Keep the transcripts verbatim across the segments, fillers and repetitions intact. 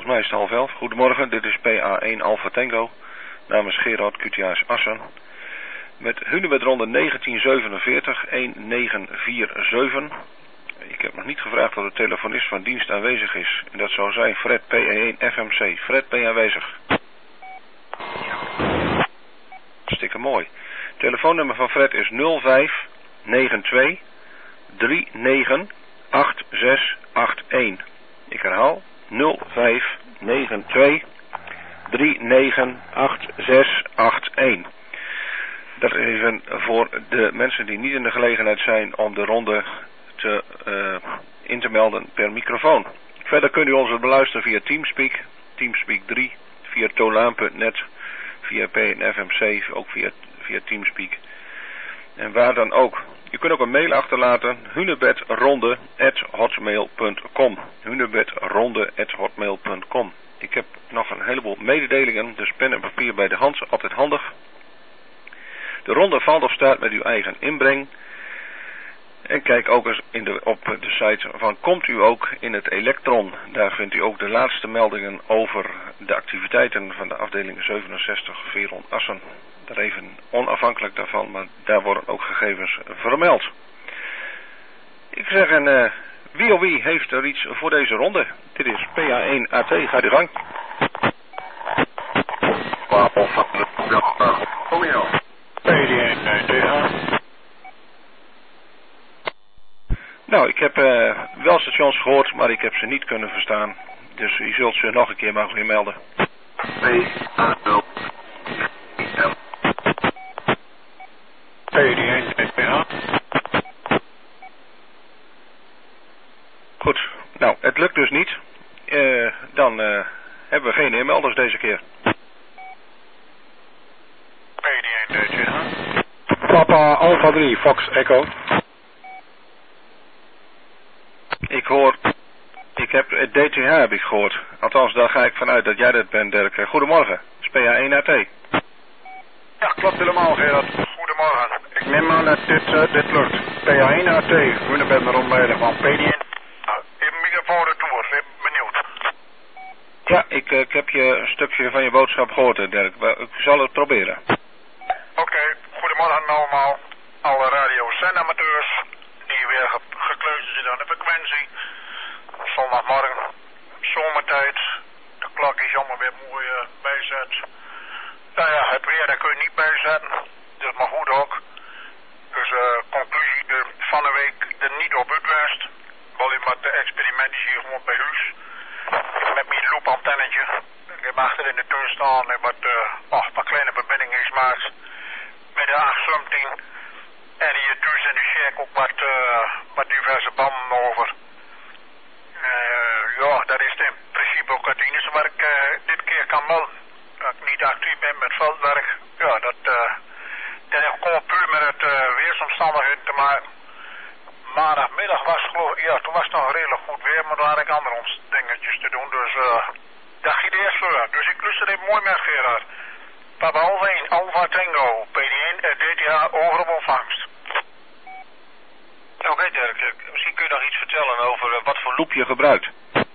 volgens mij is het half elf. Goedemorgen, dit is P A één Alpha Tango. Namens Gerard Q T A S Assen. Met Hunebedronde negentien zevenenveertig negen vier zeven. Ik heb nog niet gevraagd of de telefonist van dienst aanwezig is. En dat zou zijn Fred P A één F M C. Fred, ben je aanwezig? Hartstikke mooi. Telefoonnummer van Fred is nul vijf negen twee drie negen acht zes acht een. Ik herhaal nul vijf negen twee drie negen acht zes acht een. Dat is even voor de mensen die niet in de gelegenheid zijn om de ronde te, uh, in te melden per microfoon. Verder kunt u ons beluisteren via Teamspeak, Teamspeak drie, via tolaan punt net, via P N F M C, ook via, via Teamspeak. En waar dan ook. Je kunt ook een mail achterlaten, hunebedronde at hotmail punt com. hunebedronde at hotmail punt com. Ik heb nog een heleboel mededelingen, dus pen en papier bij de hand, altijd handig. De ronde valt of staat met uw eigen inbreng. En kijk ook eens in de, op de site van Komt u ook in het Elektron. Daar vindt u ook de laatste meldingen over de activiteiten van de afdeling zevenenzestig Veron Assen. Daar even onafhankelijk daarvan, maar daar worden ook gegevens vermeld. Ik zeg, en uh, wie of wie heeft er iets voor deze ronde? Dit is P A één A T, gaat u gang. Nou, ik heb uh, wel stations gehoord, maar ik heb ze niet kunnen verstaan. Dus u zult ze nog een keer mogen weer melden. Goed, nou, het lukt dus niet. Uh, dan uh, hebben we geen inmelders deze keer. Papa Alpha drie, Fox Echo. Ik hoor, ik heb het D T H heb ik gehoord. Althans, daar ga ik vanuit dat jij dat bent, Dirk. Goedemorgen, is P A één A T. Ja, klopt helemaal, Gerard. Goedemorgen. Ik neem aan dat dit, uh, dit lukt. P A één A T, Hunebed rondleiden van P D N. Even microfoon retour, ik ben benieuwd. Ja, ik, uh, ik heb je een stukje van je boodschap gehoord, Dirk. Ik zal het proberen. Oké, okay, goedemorgen allemaal. Alle radio-zendamateurs die weer ge gekleurd zitten aan de frequentie. Zondagmorgen, zomertijd. De klok is allemaal weer mooi uh, bijzet. Nou ja, het weer daar kun je niet bijzetten. Dat is maar goed ook. Dus uh, conclusie de, van de week er niet op uitwijst. Wil je met de experimenten hier gewoon bij huis. Met mijn loopantennetje. Ik heb achter in de tuin staan en wat, uh, oh, wat kleine verbindingen gemaakt. Met de acht zeventien. En hier thuis in de shack ook wat, uh, wat diverse banden over. Uh, ja, dat is in principe ook het enige wat ik uh, dit keer kan melden. Dat ik niet actief ben met veldwerk. Ja, dat, uh, dat heeft gewoon puur met het uh, weersomstandigheden te maken. Maandagmiddag was geloof ik, ja, toen was het nog redelijk goed weer, maar dan had ik andere dingetjes te doen. Dus uh, dat ging eerst voor. Dus ik lust het even mooi met Gerard. Papa Alpha één, Alpha Tango, P D N, D T H, over op ontvangst. Oké, okay, Dirk, misschien kun je nog iets vertellen over uh, wat voor loop je gebruikt.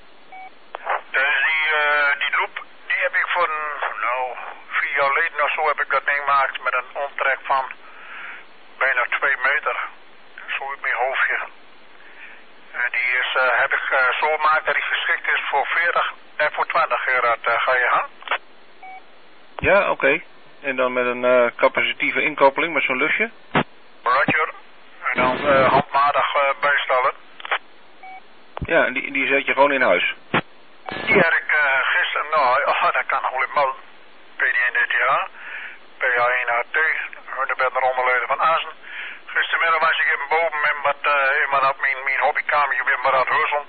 Dus die, uh, die loop, die heb ik voor een, nou, vier jaar geleden of zo heb ik dat ding gemaakt met een omtrek van bijna twee meter. Zo in mijn hoofdje. Uh, die is, uh, heb ik uh, zo gemaakt dat die geschikt is voor veertig en voor twintig, Gerard. Uh, ga je gaan? Ja, oké. Okay. En dan met een uh, capacitieve inkoppeling met zo'n lusje? Roger. En dan uh, handmatig uh, bijstellen. Ja, en die, die zet je gewoon in huis? Die heb ik uh, gisteren, nou, oh, dat kan nog wel in melden. P D N D T H, P A één A T, Hunebed rondleiden van Assen. Gistermiddag was ik even boven met wat, uh, iemand op mijn, mijn hobbykamertje weer maar aan het husselen.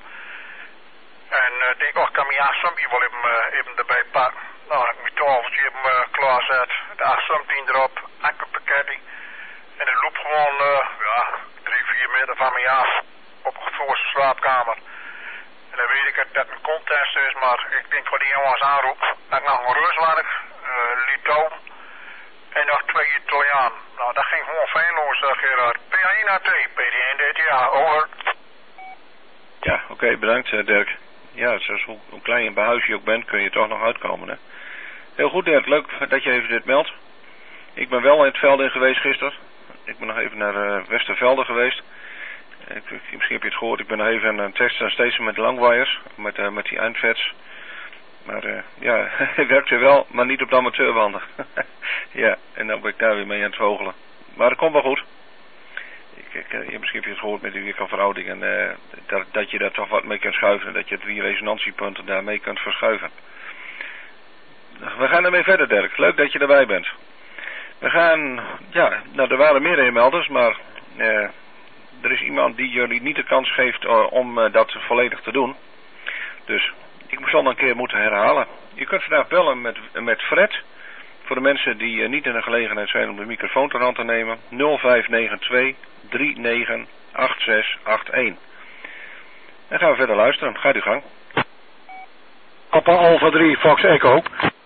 En ik uh, denk, oh, ik kan mijn acht zeventien wel even, uh, even erbij pakken. Nou, ik mijn tafeltje even uh, klaarzet, de acht zeventien erop, ankerpakketje. En de loop gewoon, uh, ja, drie, vier meter van mij af, op een voorste slaapkamer. En dan weet ik dat dat een contest is, maar ik denk wat die jongens aanroept, dat ik nog een Reuswerk, uh, Litouw en nog twee Italiaan. Nou, dat ging gewoon feilloos, uh, Gerard. P één A T, P D N D T H, over. Ja, oké, okay, bedankt, uh, Dirk. ja, zoals hoe, hoe klein een behuis je ook bent, kun je toch nog uitkomen. Hè? Heel goed, Dirk. Leuk dat je even dit meldt. Ik ben wel in het veld in geweest gisteren. Ik ben nog even naar uh, Westervelde geweest. Ik, ik, misschien heb je het gehoord, ik ben nog even aan het testen steeds met langwires, met, uh, met die eindvets. Maar uh, ja, het werkte wel, maar niet op de amateurbanden. Ja, en dan ben ik daar weer mee aan het vogelen. Maar dat komt wel goed. Ik, ik, uh, misschien heb je het gehoord met die weerkanverhouding en uh, dat, dat je daar toch wat mee kunt schuiven en dat je drie resonantiepunten daarmee kunt verschuiven. We gaan ermee verder, Dirk. Leuk dat je erbij bent. We gaan, ja, nou er waren meer inmelders, maar uh, er is iemand die jullie niet de kans geeft uh, om uh, dat volledig te doen. Dus ik zal dan een keer moeten herhalen. Je kunt vandaag bellen met, met Fred. Voor de mensen die uh, niet in de gelegenheid zijn om de microfoon ter hand te nemen. nul vijf negen twee drie negen acht zes acht één. En gaan we verder luisteren. Gaat u gang. Papa Alpha drie Fox Echo.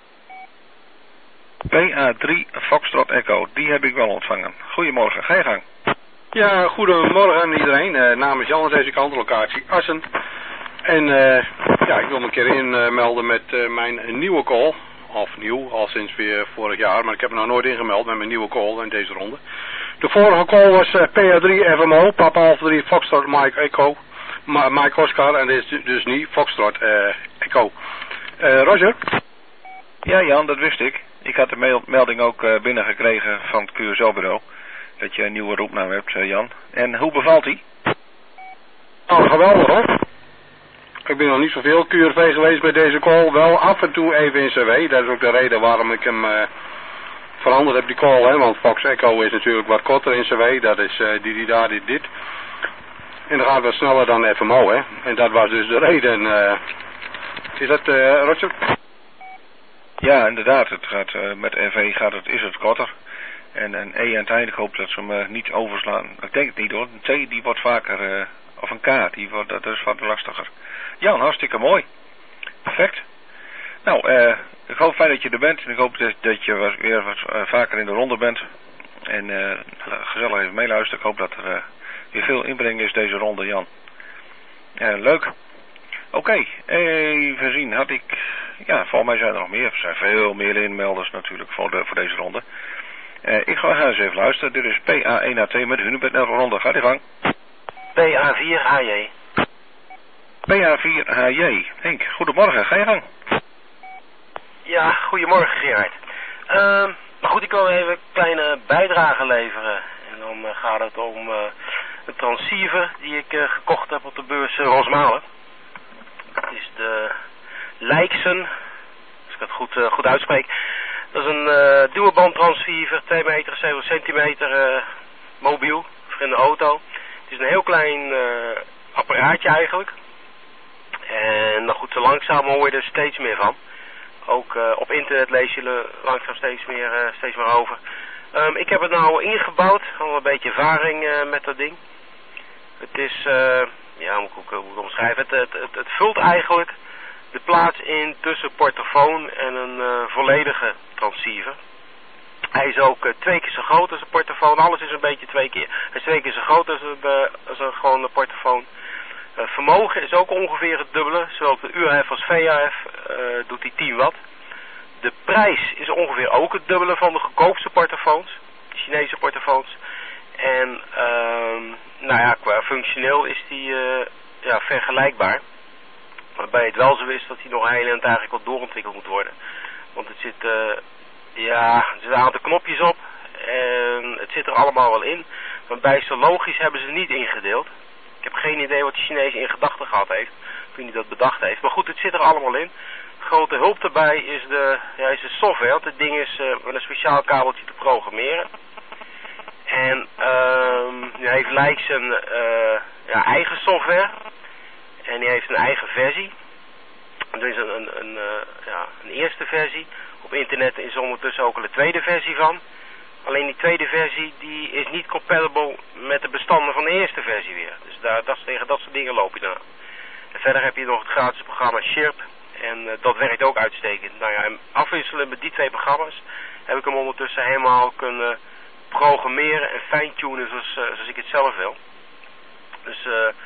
P A drie Foxtrot Echo. Die heb ik wel ontvangen. Goedemorgen. Ga je gang. Ja, goedemorgen aan iedereen. Uh, namens Jan aan deze kant, locatie Assen. En uh, ja, ik wil me een keer inmelden uh, met uh, mijn nieuwe call. Of nieuw, al sinds weer vorig jaar. Maar ik heb me nog nooit ingemeld met mijn nieuwe call in deze ronde. De vorige call was uh, P A drie F M O, Papa Alpha drie Foxtrot Mike Echo. Ma Mike Oscar en dit is dus niet Foxtrot uh, Echo. Uh, Roger? Ja Jan, dat wist ik. Ik had de mail melding ook uh, binnengekregen van het Q S L-bureau. Dat je een nieuwe roepnaam hebt, uh, Jan. En hoe bevalt die? Oh, geweldig hoor. Ik ben nog niet zoveel Q R V geweest bij deze call. Wel af en toe even in C W. Dat is ook de reden waarom ik hem uh, veranderd heb, die call. Hè? Want Fox Echo is natuurlijk wat korter in C W. Dat is uh, die, die, daar, dit, dit. En dat gaat wat sneller dan F M O, hè. En dat was dus de reden. Uh, is dat, uh, Roger? Ja, inderdaad. Het gaat, uh, met N V gaat het, is het korter. En een E aan het einde, ik hoop dat ze hem uh, niet overslaan. Ik denk het niet hoor. Een T die wordt vaker, uh, of een K, die wordt, dat is wat lastiger. Jan, hartstikke mooi. Perfect. Nou, uh, ik hoop fijn dat je er bent. En ik hoop dat, dat je wat, weer wat uh, vaker in de ronde bent. En uh, gezellig even meeluisteren. Ik hoop dat er uh, weer veel inbreng is deze ronde, Jan. Uh, leuk. Oké, okay, even zien. Had ik... Ja, volgens mij zijn er nog meer. Er zijn veel meer inmelders natuurlijk voor, de, voor deze ronde. Uh, ik ga, ga eens even luisteren. Dit is P A één A T met Hunebed naar de ronde. Ga die gang. P A vier H J. P A vier H J. Henk, goedemorgen. Ga je gang. Ja, goedemorgen Gerard. Uh, maar goed, ik wil even een kleine bijdrage leveren. En dan uh, gaat het om uh, een transceiver die ik uh, gekocht heb op de beurs uh, Rosmalen. Het is de Lijksen, als ik het goed, uh, goed uitspreek. Dat is een uh, dubbelband transceiver, twee meter, zeventig centimeter uh, mobiel, voor in de auto. Het is een heel klein uh, apparaatje eigenlijk. En nou goed, zo langzaam hoor je er steeds meer van. Ook uh, op internet lees je er langzaam steeds meer, uh, steeds meer over. Um, ik heb het nou ingebouwd, al een beetje ervaring uh, met dat ding. Het is, uh, ja, hoe moet ik het omschrijven, het, het, het, het vult eigenlijk de plaats in tussen portofoon en een uh, volledige transceiver. Hij is ook uh, twee keer zo groot als een portofoon, alles is een beetje twee keer. Hij is twee keer zo groot als een, uh, als een gewone portofoon. Uh, vermogen is ook ongeveer het dubbele, zowel op de U H F als V H F uh, doet hij tien watt. De prijs is ongeveer ook het dubbele van de goedkoopste portofoons, de Chinese portofoons. En uh, nou ja, qua functioneel is die uh, ja, vergelijkbaar. Waarbij het wel zo is dat hij nog heel en eigenlijk wat doorontwikkeld moet worden. Want het zit, uh, ja, er zitten een aantal knopjes op en het zit er allemaal wel in. Maar bijstologisch hebben ze niet ingedeeld. Ik heb geen idee wat de Chinees in gedachten gehad heeft, toen hij dat bedacht heeft. Maar goed, het zit er allemaal in. Grote hulp daarbij is de, ja, is de software, want het ding is uh, met een speciaal kabeltje te programmeren. En uh, die heeft Lijks een uh, ja, eigen software. En die heeft een eigen versie. Er is een, een, een, uh, ja, een eerste versie. Op internet is er ondertussen ook al een tweede versie van. Alleen die tweede versie die is niet compatible met de bestanden van de eerste versie weer. Dus daar, dat, tegen dat soort dingen loop je dan. En verder heb je nog het gratis programma Chirp. En uh, dat werkt ook uitstekend. Nou ja, en afwisselen met die twee programma's heb ik hem ondertussen helemaal kunnen programmeren en fine-tunen zoals, uh, zoals ik het zelf wil. Dus uh,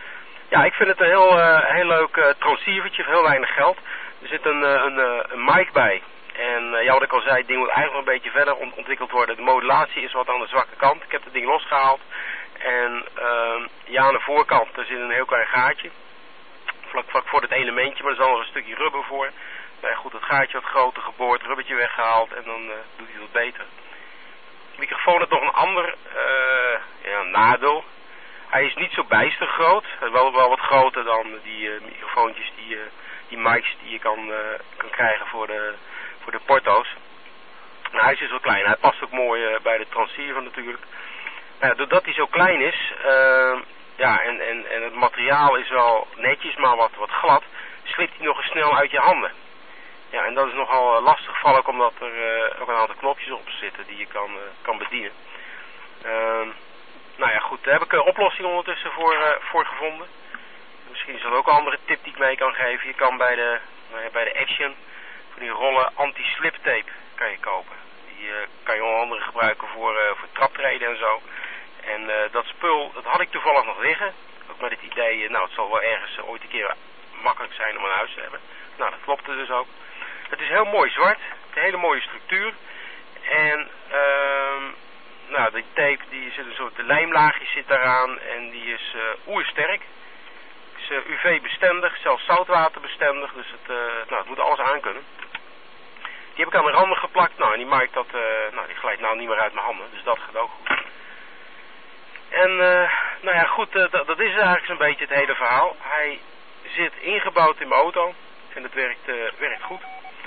Ja, ik vind het een heel, uh, heel leuk uh, transceivertje voor heel weinig geld. Er zit een, uh, een, uh, een mic bij. En uh, ja, wat ik al zei, het ding moet eigenlijk nog een beetje verder ont ontwikkeld worden. De modulatie is wat aan de zwakke kant. Ik heb het ding losgehaald. En uh, ja, aan de voorkant, er zit een heel klein gaatje. Vlak, vlak voor het elementje, maar er is al nog een stukje rubber voor. Nou ja, goed, het gaatje wat groter geboord, rubbertje weggehaald en dan uh, doet hij het beter. De microfoon heeft nog een ander uh, ja, nadeel. Hij is niet zo bijster groot. Wel, wel wat groter dan die uh, microfoontjes, die, uh, die mics die je kan, uh, kan krijgen voor de, voor de porto's. Nou, hij is dus wel klein. Hij past ook mooi uh, bij de transceiver natuurlijk. Nou, doordat hij zo klein is, uh, ja, en, en, en het materiaal is wel netjes, maar wat, wat glad, slipt hij nog eens snel uit je handen. Ja, en dat is nogal uh, lastig, vooral ook omdat er uh, ook een aantal knopjes op zitten die je kan, uh, kan bedienen. Uh, nou ja, goed, daar heb ik een oplossing ondertussen voor, uh, voor gevonden. Misschien is dat ook een andere tip die ik mee kan geven. Je kan bij de, nou ja, bij de Action voor die rollen anti-slip tape kan je kopen. Die uh, kan je onder andere gebruiken voor, uh, voor traptreden en zo. En uh, dat spul, dat had ik toevallig nog liggen. Ook met het idee, uh, nou het zal wel ergens uh, ooit een keer makkelijk zijn om een huis te hebben. Nou, dat klopte dus ook. Het is heel mooi zwart, een hele mooie structuur. En uh, nou, die tape, die zit een soort lijmlaagje zit daaraan en die is uh, oersterk. Is uh, U V-bestendig, zelfs zoutwaterbestendig, dus het, uh, nou, het moet alles aankunnen. Die heb ik aan mijn randen geplakt, nou en die maakt dat, uh, nou die glijdt nou niet meer uit mijn handen, dus dat gaat ook goed. En uh, nou ja goed, uh, dat is eigenlijk zo'n beetje het hele verhaal. Hij zit ingebouwd in mijn auto en het werkt, uh, werkt goed.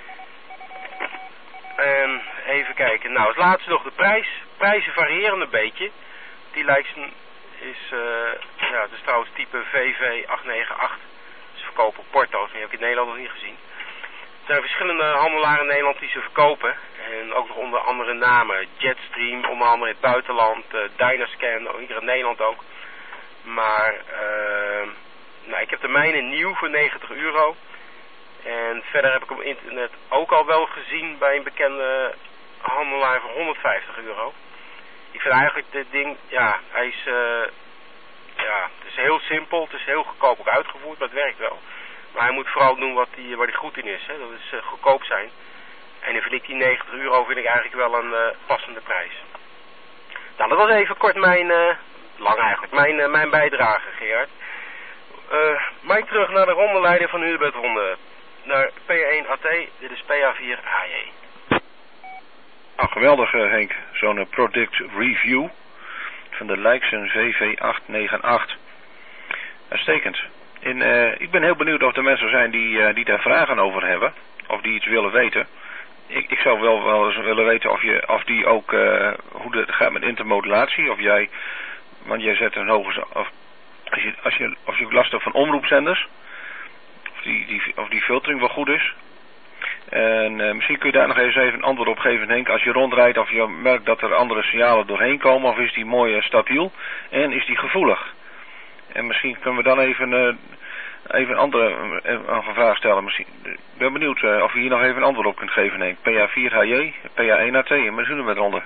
En even kijken, nou het laatste nog de prijs. Prijzen variëren een beetje. Die Leiksen is, uh, ja het is trouwens type V V acht negen acht. Ze verkopen porto's, die heb ik in Nederland nog niet gezien. Er zijn verschillende handelaren in Nederland die ze verkopen. En ook nog onder andere namen. Jetstream, onder andere in het buitenland. Uh, Dynascan, hier in Nederland ook. Maar, uh, nou, ik heb de mijne nieuw voor negentig euro. En verder heb ik op internet ook al wel gezien bij een bekende handelaar voor honderdvijftig euro. Ik vind eigenlijk dit ding, ja, hij is, uh, ja, het is heel simpel. Het is heel goedkoop ook uitgevoerd, maar het werkt wel. Maar hij moet vooral doen wat hij, waar hij goed in is. Hè. Dat is uh, goedkoop zijn. En dan vind ik die negentig euro vind ik eigenlijk wel een uh, passende prijs. Nou, dat was even kort mijn, uh, lang eigenlijk, mijn, uh, mijn bijdrage, Gerard. Uh, Mike terug naar de rondeleider van Hunebed Honden. Naar P A één A T, dit is P A vier H J. Nou, geweldig uh, Henk. Zo'n uh, product review van de Leiksen V V acht negen acht. Uitstekend. En, uh, ik ben heel benieuwd of er mensen zijn die, uh, die daar vragen over hebben. Of die iets willen weten. Ik, ik zou wel, wel eens willen weten of, je, of die ook, uh, hoe het gaat met intermodulatie. Of jij, want jij zet een hoge, of als je, als je, of je last hebt van omroepzenders. Of die, die, of die filtering wel goed is. En uh, misschien kun je daar nog eens even een antwoord op geven, Henk. Als je rondrijdt of je merkt dat er andere signalen doorheen komen. Of is die mooi uh, stabiel. En is die gevoelig. En misschien kunnen we dan even, uh, even een andere uh, een vraag stellen. Misschien, ik ben benieuwd uh, of je hier nog even een antwoord op kunt geven, Henk. P A vier H J, P A één A T en we zullen met ronde.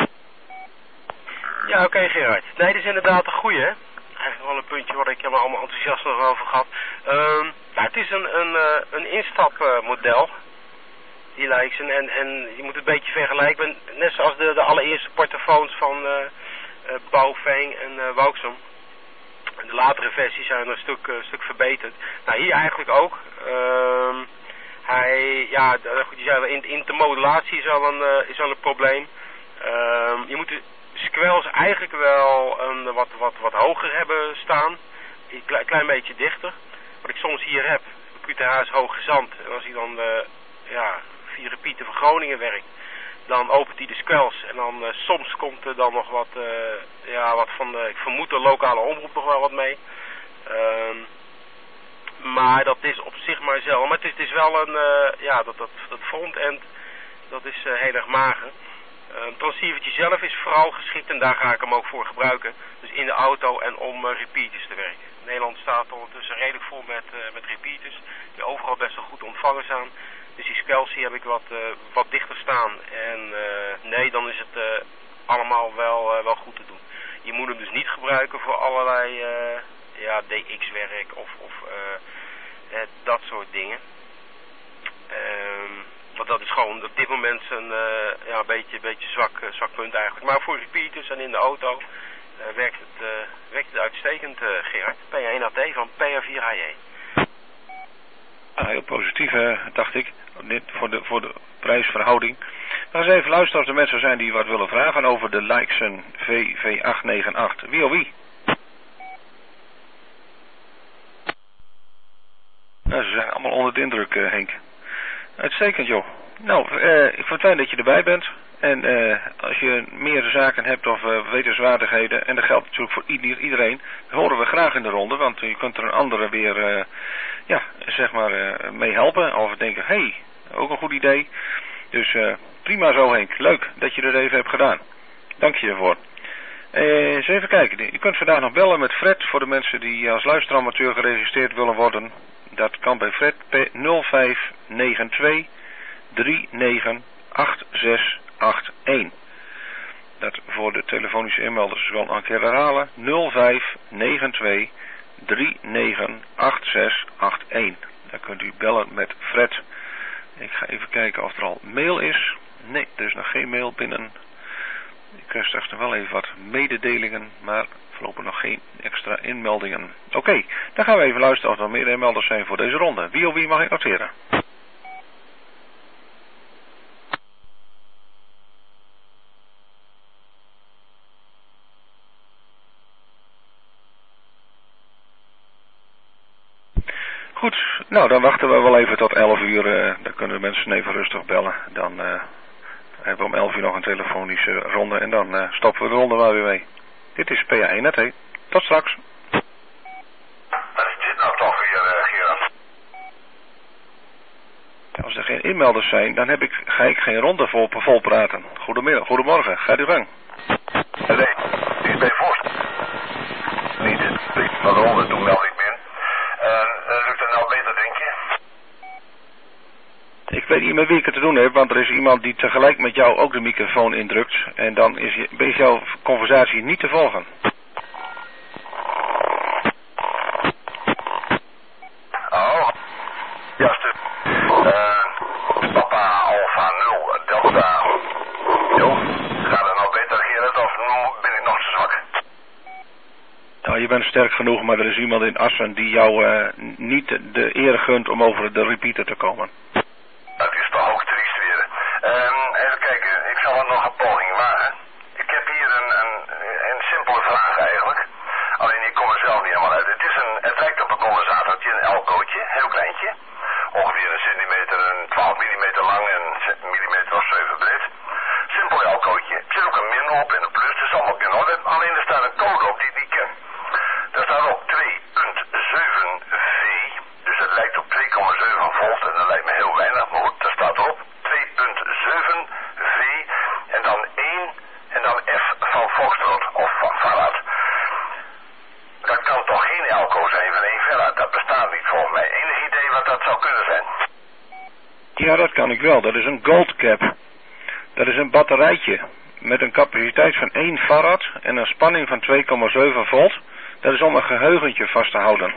Ja, oké okay, Gerard. Nee, dat is inderdaad een goeie, hè. Eigenlijk wel een puntje wat ik helemaal allemaal enthousiast nog over gehad. Um, nou, het is een, een, uh, een instapmodel. Uh, die lijkt en, en, en je moet het een beetje vergelijken. Net zoals de, de allereerste portofoons van uh, uh, Baofeng en uh, Wauxham. De latere versies zijn een stuk, uh, stuk verbeterd. Nou, hier eigenlijk ook. Uh, hij, ja, goed, je zei, in, intermodulatie is al een, uh, is al een probleem. Uh, je moet de squells eigenlijk wel een, wat, wat, wat hoger hebben staan. Een klein, klein beetje dichter. Wat ik soms hier heb. Q T H is hoog gezand. En als ik dan uh, ja, via repeater van Groningen werkt, dan opent hij de squells en dan uh, soms komt er dan nog wat, uh, ja, wat van de, ik vermoed de lokale omroep nog wel wat mee. Uh, maar dat is op zich maar zelf. Maar het is, het is wel een, uh, ja, dat, dat, dat frontend, dat is uh, heel erg mager. Uh, een transceivertje zelf is vooral geschikt en daar ga ik hem ook voor gebruiken. Dus in de auto en om uh, repeaters te werken. Nederland staat ondertussen redelijk vol met, uh, met repeaters, die overal best wel goed ontvangen zijn. Dus die squells heb ik wat, uh, wat dichter staan. En uh, nee, dan is het uh, allemaal wel, uh, wel goed te doen. Je moet hem dus niet gebruiken voor allerlei uh, ja, D X-werk of, of uh, eh, dat soort dingen. Um, want dat is gewoon op dit moment een uh, ja, beetje, beetje zwak, uh, zwak punt eigenlijk. Maar voor repeaters en in de auto uh, werkt, het, uh, werkt het uitstekend, uh, Gerard. P één A T van P R vier H J. Ah, heel positief, uh, dacht ik. Dit voor de, voor de prijsverhouding. We gaan eens even luisteren of er mensen zijn die wat willen vragen over de Leixen V V acht negen acht. Wie of wie? Nou, ze zijn allemaal onder de indruk, uh, Henk. Uitstekend, joh. Nou, uh, ik vind het fijn dat je erbij bent. En uh, als je meer zaken hebt of uh, wetenswaardigheden, en dat geldt natuurlijk voor iedereen, dan horen we graag in de ronde, want je kunt er een andere weer, uh, ja, zeg maar, uh, mee helpen. Of denken, hé, hey, ook een goed idee. Dus uh, prima zo, Henk. Leuk dat je er even hebt gedaan. Dank je ervoor. Uh, eens even kijken. Je kunt vandaag nog bellen met Fred voor de mensen die als luisteramateur geregistreerd willen worden. Dat kan bij Fred nul vijf negen twee drie negen acht zes acht een. Dat voor de telefonische inmelders wel nog een keer herhalen. nul vijf negen twee drie negen acht zes acht een. Dan kunt u bellen met Fred. Ik ga even kijken of er al mail is. Nee, er is nog geen mail binnen. Ik krijg straks nog wel even wat mededelingen, maar voorlopig nog geen extra inmeldingen. Oké, okay, dan gaan we even luisteren of er meer inmelders zijn voor deze ronde. Wie of wie mag ik noteren? Goed, nou dan wachten we wel even tot elf uur. Uh, dan kunnen de mensen even rustig bellen. Dan uh, hebben we om elf uur nog een telefonische ronde en dan uh, stoppen we de ronde maar weer mee. Dit is P A één, hè? Tot straks. Wat is dit nou toch weer, uh, Gerard? Als er geen inmelders zijn, dan heb ik, ga ik geen ronde vol, vol praten. Goedemiddag, goedemorgen, gaat u gang. Nee, ik ben voorst. Niet, van de ronde toen meld ik ben. En uh, lukt het nou beter, denk je? Ik weet niet met wie ik het te doen heb, want er is iemand die tegelijk met jou ook de microfoon indrukt. En dan is, je, is jouw conversatie niet te volgen. Oh, juist. Uh, papa Alpha nul Delta. Jo, gaat het nou beter, Gerard, of ben ik nog te zwak? Nou, je bent sterk genoeg, maar er is iemand in Assen die jou uh, niet de eer gunt om over de repeater te komen. Dat is toch ook triest weer. Um, even kijken, ik zal er nog een poging wagen. Ik heb hier een, een, een simpele vraag eigenlijk. Alleen ik kom er zelf niet helemaal uit. Het, is een, het lijkt op een condensatortje, een elcootje, heel kleintje. Ongeveer een centimeter, een twaalf millimeter lang en een millimeter of zeven breed. Simpel elcootje. Er zit ook een min op en een plus, dat is allemaal in orde. Alleen er staat een code op die ik niet ken. Daar staat op twee punt zeven V. Dus het lijkt op twee komma zeven volt en dat lijkt me heel weinig. Maar goed, daar staat erop twee punt zeven V en dan één en dan F van Foxtrot of van Farad. Dat kan toch geen elco zijn van één Farad? Dat bestaat niet volgens mij. Enig idee wat dat zou kunnen zijn? Ja, dat kan ik wel. Dat is een Gold Cap. Dat is een batterijtje met een capaciteit van één farad en een spanning van twee komma zeven volt. Dat is om een geheugentje vast te houden.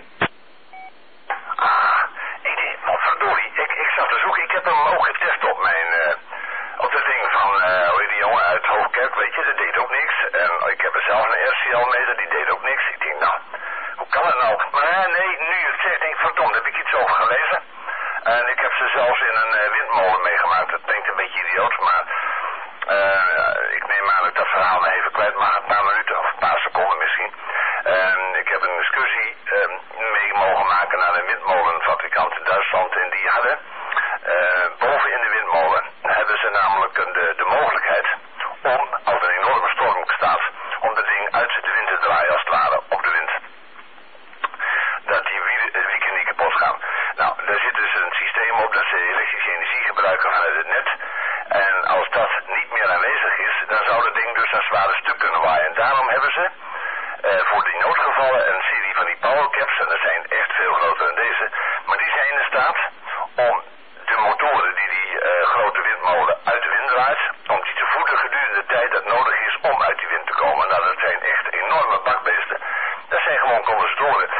Ah, ik denk, wat verdorie, ik, ik zat te zoeken, ik heb hem ook getest op mijn, uh, op dat ding van, uh, hoe heet die jongen uit Hoofdkerk, weet je, dat deed ook niks. En ik heb er zelf een R C L-meter, die deed ook niks. Ik denk, nou, hoe kan het nou? Maar uh, nee, nu je het zegt, denk ik, verdomd, heb ik iets over gelezen. En ik heb ze zelfs in een uh, windmolen meegemaakt, dat klinkt een beetje idioot, maar uh, ik neem aan dat ik dat verhaal nog even kwijt mag, een paar minuten of een paar seconden misschien. En ik heb een excursie uh, mee mogen maken naar een windmolenfabrikant in Duitsland. En die hadden uh, boven in de windmolen hebben ze namelijk de, de mogelijkheid om, als er een enorme storm staat, om dat ding uit de wind te draaien als het ware op de wind. Dat die wieken niet kapot gaan. Nou, daar zit dus een systeem op dat ze elektrische energie gebruiken vanuit het net. En als dat niet meer aanwezig is, dan zou dat ding dus een zware stuk kunnen waaien. En daarom hebben ze Uh, voor die noodgevallen een serie van die powercaps, en er zijn echt veel groter dan deze, maar die zijn in staat om de motoren die die uh, grote windmolen uit de wind draait, om die te voeden gedurende de tijd dat nodig is om uit die wind te komen. Nou, dat zijn echt enorme bakbeesten. Dat zijn gewoon condensatoren.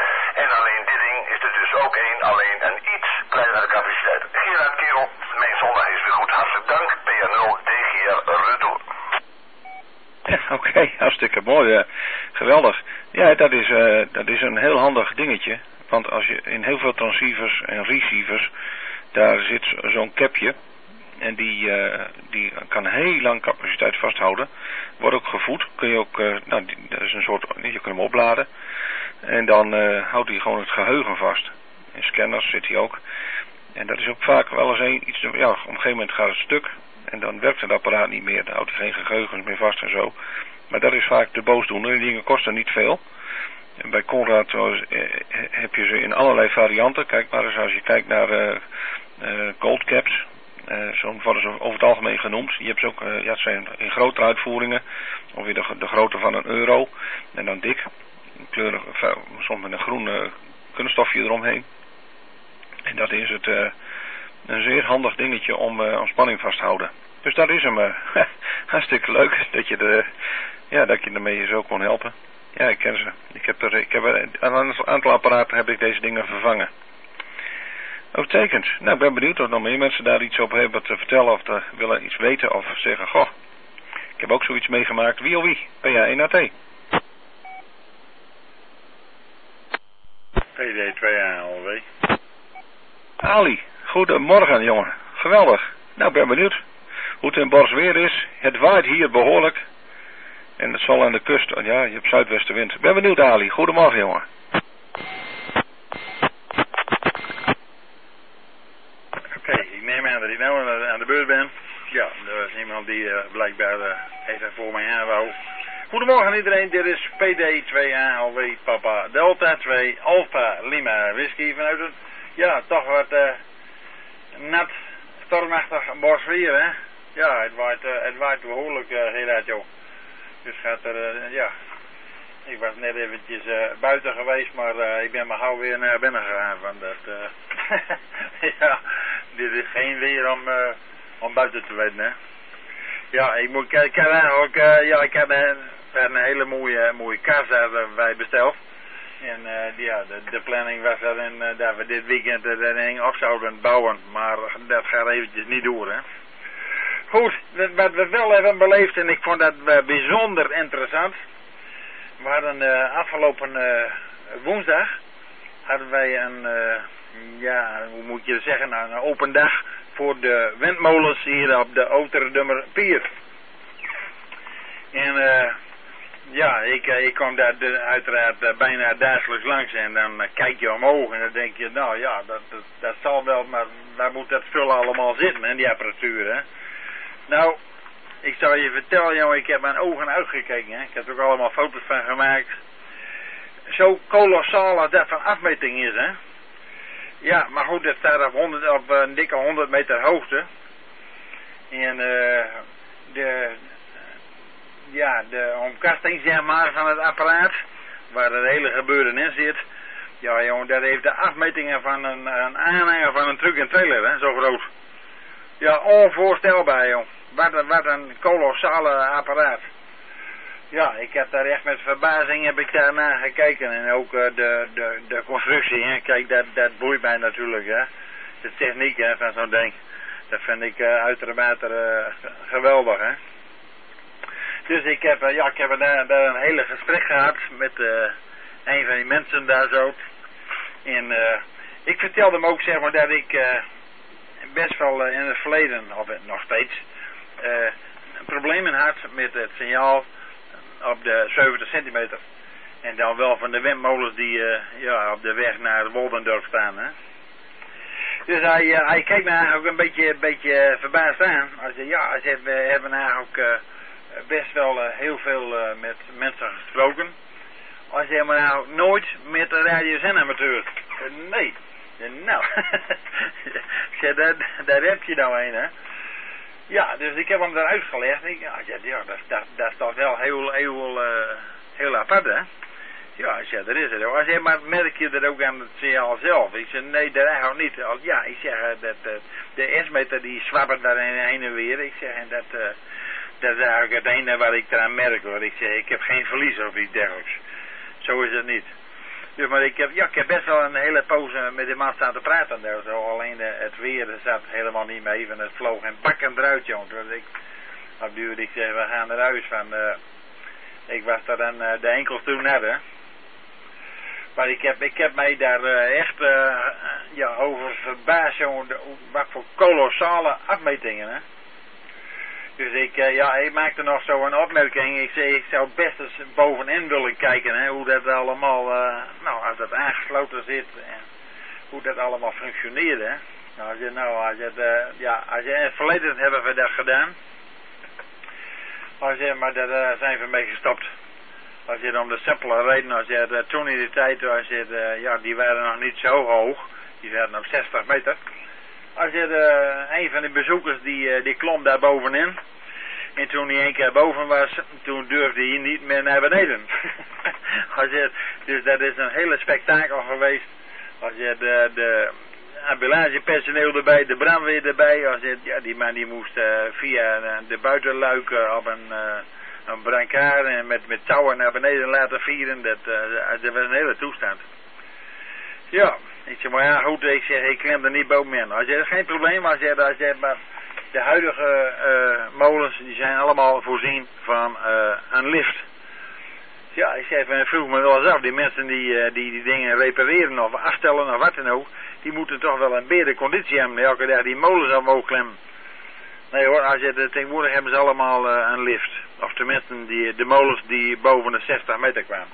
okay, hartstikke mooi. Uh, geweldig. Ja, dat is, uh, dat is een heel handig dingetje. Want als je in heel veel transceivers en receivers, daar zit zo'n capje. En die, uh, die kan heel lang capaciteit vasthouden. Wordt ook gevoed. Kun je ook, uh, nou, die, dat is een soort, je kunt hem opladen. En dan uh, houdt hij gewoon het geheugen vast. In scanners zit hij ook. En dat is ook vaak wel eens een, iets, ja, op een gegeven moment gaat het stuk. En dan werkt het apparaat niet meer. Dan houdt hij geen geheugens meer vast en zo. Maar dat is vaak de boosdoener. Die dingen kosten niet veel. En bij Conrad uh, heb je ze in allerlei varianten. Kijk maar eens als je kijkt naar uh, uh, gold caps. Uh, zo worden ze over het algemeen genoemd. Je hebt ze ook, uh, ja, het zijn in grotere uitvoeringen. Ongeveer de, de grootte van een euro. En dan dik. Kleurig, soms met een groen uh, kunststofje eromheen. En dat is het, uh, een zeer handig dingetje om, uh, om spanning vast te houden. Dus dat is hem. Uh, hartstikke leuk dat je, de, ja, dat je ermee zo kon helpen. Ja, ik ken ze. Ik heb er, ik heb er, aan een aantal apparaten heb ik deze dingen vervangen. Uitstekend. Nou, ik ben benieuwd of nog meer mensen daar iets op hebben te vertellen of te willen iets weten of zeggen, goh, ik heb ook zoiets meegemaakt. Wie of wie? P A één A T. P D twee A L W. Ali, goedemorgen jongen. Geweldig. Nou, ik ben benieuwd hoe het in Borsweer is. Het waait hier behoorlijk. En het zal aan de kust, ja, je hebt zuidwestenwind. Ik ben benieuwd Ali. Goedemorgen jongen. Oké, okay, ik neem aan dat ik nou aan de beurt ben. Ja, er is iemand die uh, blijkbaar uh, even voor mij aan wou. Goedemorgen iedereen, dit is P D twee A L W Papa Delta twee Alpha Lima Whisky vanuit het, ja, toch wat uh, nat, stormachtig Borsweer, hè. Ja, het waait, uh, het waait behoorlijk, uh, helaas, joh. Dus gaat er, uh, ja, ik was net eventjes uh, buiten geweest, maar uh, ik ben maar gauw weer naar binnen gegaan van dat, uh, ja, dit is geen weer om, uh, om buiten te weten, hè. Ja, ik moet kijken, ook, uh, ja, ik heb een, een hele mooie, mooie kaas bij besteld. En uh, ja, de, de planning was erin uh, dat we dit weekend er een op zouden bouwen, maar dat gaat eventjes niet door, hè. Goed, wat we wel hebben beleefd, en ik vond dat uh, bijzonder interessant. We hadden uh, afgelopen uh, woensdag, hadden wij een, uh, ja, hoe moet je het zeggen, een open dag voor de windmolens hier op de Oterdummer Pier. En uh, ja, ik, uh, ik kwam daar de, uiteraard uh, bijna dagelijks langs en dan uh, kijk je omhoog en dan denk je, nou ja, dat, dat, dat zal wel, maar waar moet dat spul allemaal zitten, hè, die apparatuur, hè. Nou, ik zal je vertellen, jongen, ik heb mijn ogen uitgekeken, hè. Ik heb er ook allemaal foto's van gemaakt. Zo kolossaal als dat van afmeting is, hè. Ja, maar goed, dat staat op, honderd, op een dikke honderd meter hoogte. En uh, de, ja, de omkasting, zeg maar, van het apparaat, waar het hele gebeuren in zit. Ja, jongen, dat heeft de afmetingen van een, een aanhanger van een truck en trailer, hè, zo groot. Ja, onvoorstelbaar, joh. Wat een, wat een kolossale apparaat. Ja, ik heb daar echt met verbazing heb ik daar naar gekeken. En ook uh, de, de, de constructie, hè. Kijk, dat, dat boeit mij natuurlijk, hè. De techniek, hè, van zo'n ding. Dat vind ik uh, uitermate uh, geweldig, hè. Dus ik heb, uh, ja, ik heb daar, daar een hele gesprek gehad met uh, een van die mensen daar zo. En uh, ik vertelde hem ook, zeg maar, dat ik uh, best wel uh, in het verleden, of nog steeds, uh, problemen had met het signaal op de zeventig centimeter. En dan wel van de windmolens die uh, ja, op de weg naar Woldendorp staan, hè. Dus hij, uh, hij kijkt me eigenlijk een beetje, een beetje verbaasd aan. Hij zei, ja, hij zei, we hebben eigenlijk uh, best wel uh, heel veel uh, met mensen gesproken. Hij zei, maar nou nooit met de radiozendamateurs. Uh, nee. Uh, nou, ik zei, daar, daar heb je nou een, hè. Ja, dus ik heb hem daar uitgelegd. Ik, ja, ja dat, dat, dat is toch wel heel, heel, uh, heel apart, hè. Ja, ik zei, dat is het ook. Hij zei, maar merk je dat ook aan het signaal zelf? Ik zei, nee, dat eigenlijk niet. Ja, ik zeg, dat, uh, de S-meter die zwabbert daar heen en weer. Ik zeg, en dat, uh, dat is eigenlijk het ene wat ik eraan merk, hoor. Ik zeg, ik heb geen verlies of iets dergelijks. Zo is het niet. Dus, maar ik heb, ja, ik heb best wel een hele poos met die man staan te praten. Daar, zo. Alleen uh, het weer zat helemaal niet mee. En het vloog en bakken eruit, jongen. Dus ik, op duur, ik zeg, we gaan naar huis van... Uh, Ik was daar dan uh, de enkels toen net, hè. Maar ik heb, ik heb mij daar uh, echt uh, ja, over verbaasd, jongen, wat voor kolossale afmetingen, hè. Dus ik, uh, ja, ik maakte nog zo een opmerking. Ik zei, ik zou best eens bovenin willen kijken, hè, hoe dat allemaal, uh, nou, als dat aangesloten zit, en hoe dat allemaal functioneert, hè. Nou, als je, nou, als je, het, uh, ja, als je in het verleden hebben we dat gedaan. Als je, maar daar uh, zijn we mee gestopt. Als je om de simpele reden, als je uh, toen in die tijd, als je, uh, ja, die waren nog niet zo hoog. Die waren op zestig meter. Als je uh, een van de bezoekers die, uh, die klom daar bovenin. En toen hij één keer boven was, toen durfde hij niet meer naar beneden. Als je, dus dat is een hele spektakel geweest. Als je de, de ambulancepersoneel erbij, de brandweer erbij. Als je, ja, die man die moest uh, via de buitenluiken op een, uh, een brancard en met, met touwen naar beneden laten vieren. Dat, uh, dat was een hele toestand. Ja, ik zeg maar ja goed, ik zeg ik klem er niet bovenin. Als je geen probleem, als je, als je maar de huidige uh, molens die zijn allemaal voorzien van uh, een lift. Ja, ik zeg, vroeg me wel eens af, die mensen die, uh, die die dingen repareren of afstellen of wat dan ook, die moeten toch wel een betere conditie hebben, elke dag die molens omhoog klemmen. Nee hoor, als je de, tegenwoordig hebben ze allemaal uh, een lift. Of tenminste die, de molens die boven de zestig meter kwamen.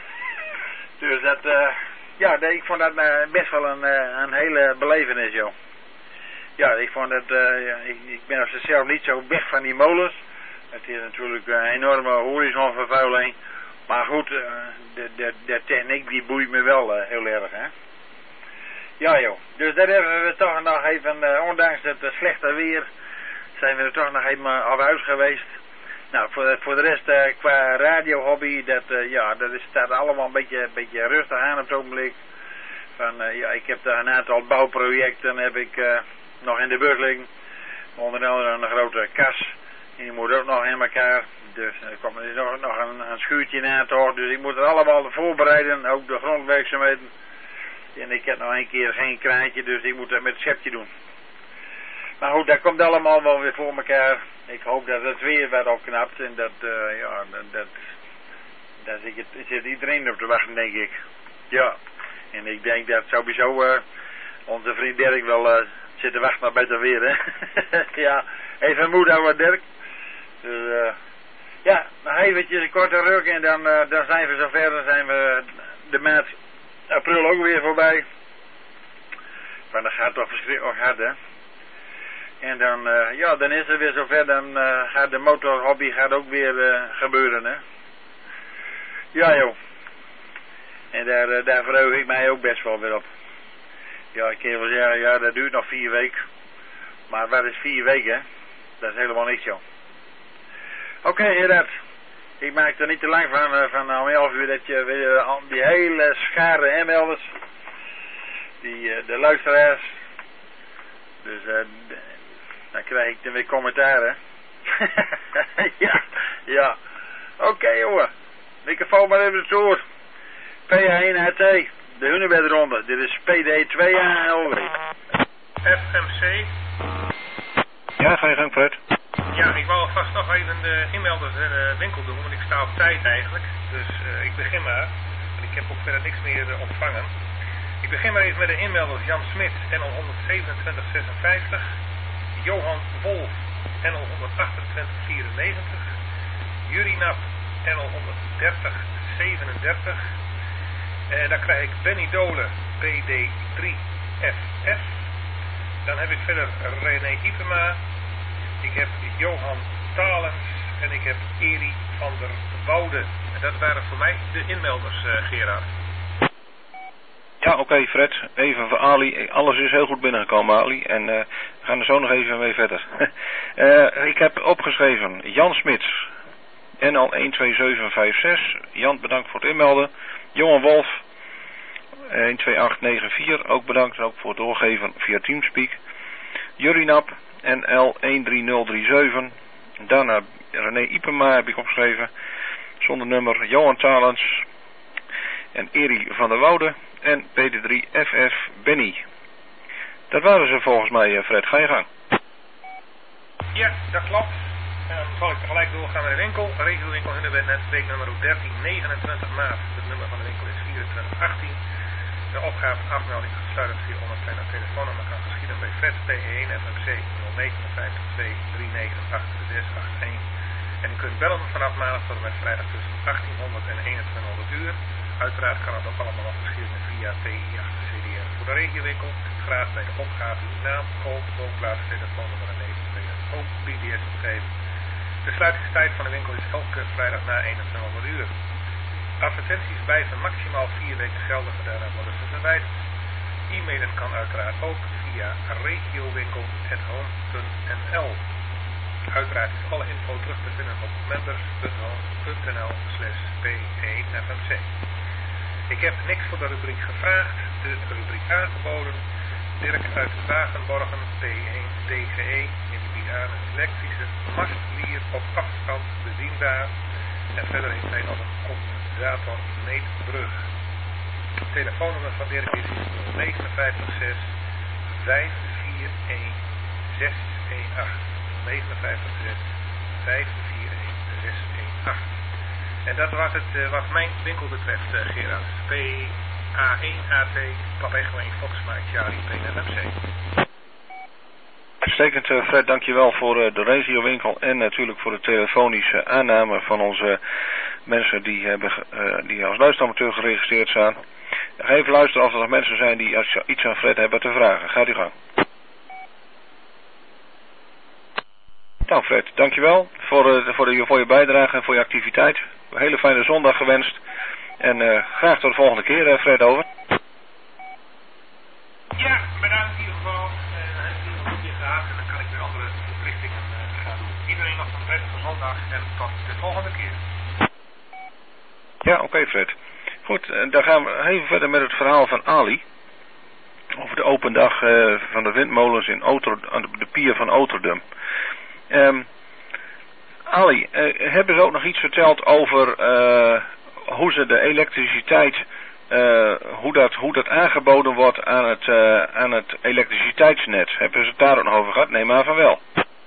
Dus dat, uh, ja, ik vond dat uh, best wel een, uh, een hele belevenis, joh. Ja, ik vond dat, uh, ja, ik, ik ben op zichzelf niet zo weg van die molens. Het is natuurlijk een enorme horizonvervuiling. Maar goed, uh, de, de, de techniek die boeit me wel uh, heel erg, hè. Ja joh, dus daar hebben we toch nog even, uh, ondanks het uh, slechte weer, zijn we er toch nog even op huis geweest. Nou, voor, voor de rest uh, qua radiohobby, dat, uh, ja, dat is, staat allemaal een beetje, een beetje rustig aan op het ogenblik. Van, uh, ja, ik heb daar een aantal bouwprojecten heb ik uh, nog in de bus liggen. Onder andere een grote kas. En die moet ook nog in elkaar. Dus er komt er nog, nog een, een schuurtje na toch. Dus ik moet het allemaal voorbereiden. Ook de grondwerkzaamheden. En ik heb nog een keer geen kraantje. Dus ik moet dat met het schepje doen. Maar goed, dat komt allemaal wel weer voor elkaar. Ik hoop dat het weer wat opknapt. En dat, uh, ja, dat, dat, dat zit, zit iedereen op te wachten, denk ik. Ja. En ik denk dat sowieso uh, onze vriend Dirk wel uh, zit te wachten op beter weer, hè. Ja, even moed houden, Dirk. Dus, uh, ja, nog eventjes een korte ruk en dan, uh, dan zijn we zover. Dan zijn we de maand april ook weer voorbij. Maar dat gaat toch verschrikkelijk hard, hè. En dan, uh, ja, dan is het weer zover. Dan uh, gaat de motorhobby gaat ook weer uh, gebeuren, hè. Ja, joh. En daar, uh, daar verheug ik mij ook best wel weer op. Ja, ik kan wel zeggen, ja, dat duurt nog vier weken. Maar wat is vier weken, hè? Dat is helemaal niks, joh. Oké, okay, Gerard. Ik maak er niet te lang van, uh, van om elf uur dat je weer uh, die hele schare M-melders, die, uh, de luisteraars, dus uh, dan krijg ik dan weer commentaren. ja, ja. Oké, okay, jongen. Microfoon maar even door. P H één H T, de Hunebedronde. Dit is P D twee A L W. F M C. Ja, ga je gang, Fred. Ja, ik wou alvast nog even de inmelders in de winkel doen, want ik sta op tijd eigenlijk. Dus uh, ik begin maar, want ik heb ook verder niks meer uh, ontvangen. Ik begin maar even met de inmelders Jan Smit, N L honderdzevenentwintig zesenvijftig. Johan Wolf, N L honderdachtentwintig vierennegentig. Jurinap, N L honderddertig zevenendertig. En dan krijg ik Benny Dolen, B D drie F F. Dan heb ik verder René Ipema. Ik heb Johan Talens en ik heb Eri van der Woude. En dat waren voor mij de inmelders, uh, Gerard. Ja, oké, okay, Fred. Even voor Ali. Alles is heel goed binnengekomen, Ali. En uh, we gaan er zo nog even mee verder. uh, ik heb opgeschreven Jan Smits, N L een twee zeven vijf zes. Jan, bedankt voor het inmelden. Johan Wolf, een twee acht negen vier. Ook bedankt, ook voor het doorgeven via Teamspeak. Jurinap, N L een drie nul drie zeven. Daarna René Ipema heb ik opgeschreven. Zonder nummer Johan Talens. En Eri van der Woude. En P D drie F F Benny. Dat waren ze volgens mij, Fred. Ga je gang. Ja, dat klopt. En dan zal ik tegelijk doorgaan met de winkel. Regiowinkel Hunebednet, week nummer dertien negenentwintig maart. Het nummer van de winkel is vierentwintig achttien. De opgave afmelding gesluit via ondersteunend telefoonnummer kan geschieden bij Fred P één F M C nul negen vijf twee drie negen acht zes acht één. En u kunt bellen vanaf maandag tot en met vrijdag tussen achttienhonderd en eenentwintighonderd uur. Uiteraard kan het ook allemaal nog geschieden via P I achter C D R. Voor de regiowinkel graag bij de opgave uw naam, koop, woonplaats, telefoonnummer en eventueel ook B D S opgeven. De sluitingstijd van de winkel is elke vrijdag na eenentwintighonderd uur. Advertenties blijven maximaal vier weken geldig, daarna worden ze verwijderd. E-mailen kan uiteraard ook via regiowinkel punt home punt n l. Uiteraard is alle info terug te vinden op members punt home punt n l slash P één F M C. Ik heb niks voor de rubriek gevraagd, de rubriek aangeboden. Dirk uit Wagenborgen, P één D G E, in de Biaan, elektrische mastlier op afstand bedienbaar. En verder heeft hij nog een condensator meetbrug. Het telefoonnummer van Dirk is nul negen vijf zes vijf vier een zes een acht. nul negen vijf zes vijf vier een zes een acht. En dat was het uh, wat mijn winkel betreft, uh, Gerard. P A één A T, Papa Echo één Foxma, Charlie, P N M C. Uitstekend, uh, Fred, dankjewel voor uh, de regiowinkel en natuurlijk voor de telefonische aanname van onze mensen die, hebben, uh, die als luisteramateur geregistreerd staan. Ga even luisteren of er nog mensen zijn die iets aan Fred hebben te vragen. Gaat u gang. Nou Fred, dankjewel voor, uh, voor, de, voor je bijdrage en voor je activiteit. Een hele fijne zondag gewenst. En uh, graag tot de volgende keer, uh, Fred, over. Ja, bedankt in ieder geval. Uh, heeft u een goedje gehad en dan kan ik weer andere verplichtingen uh, gaan doen. Iedereen nog een prettige zondag en tot de volgende keer. Ja, oké okay, Fred. Goed, uh, dan gaan we even verder met het verhaal van Ali. Over de open dag uh, van de windmolens in Oter, de pier van Oterdum. Um, Ali, uh, hebben ze ook nog iets verteld over uh, hoe ze de elektriciteit, uh, hoe, dat, hoe dat aangeboden wordt aan het, uh, aan het elektriciteitsnet? Hebben ze het daar ook nog over gehad? Neem maar van wel.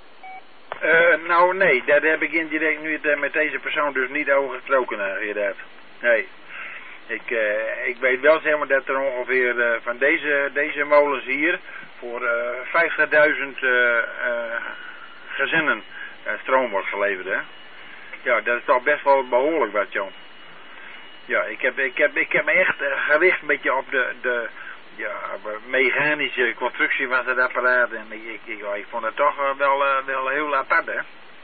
Uh, nou nee, daar heb ik indirect nu het, met deze persoon dus niet over gesproken, uh, inderdaad. Nee. Ik, uh, ik weet wel zeg maar dat er ongeveer uh, van deze, deze molens hier voor uh, vijftigduizend uh, uh, gezinnen uh, stroom wordt geleverd, hè. Ja, dat is toch best wel behoorlijk wat, joh. Ja, ik heb, ik heb, ik heb me echt uh, gericht een beetje op de, de ja, mechanische constructie van het apparaat. En ik, ik, ik, ik vond het toch uh, wel, uh, wel heel apart, hè.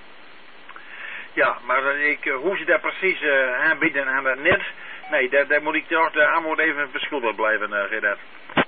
Ja, maar uh, ik, uh, hoe ze dat precies uh, aanbieden aan het net, nee, daar, daar moet ik toch de aanbod even beschuldigd blijven, uh, Gerard.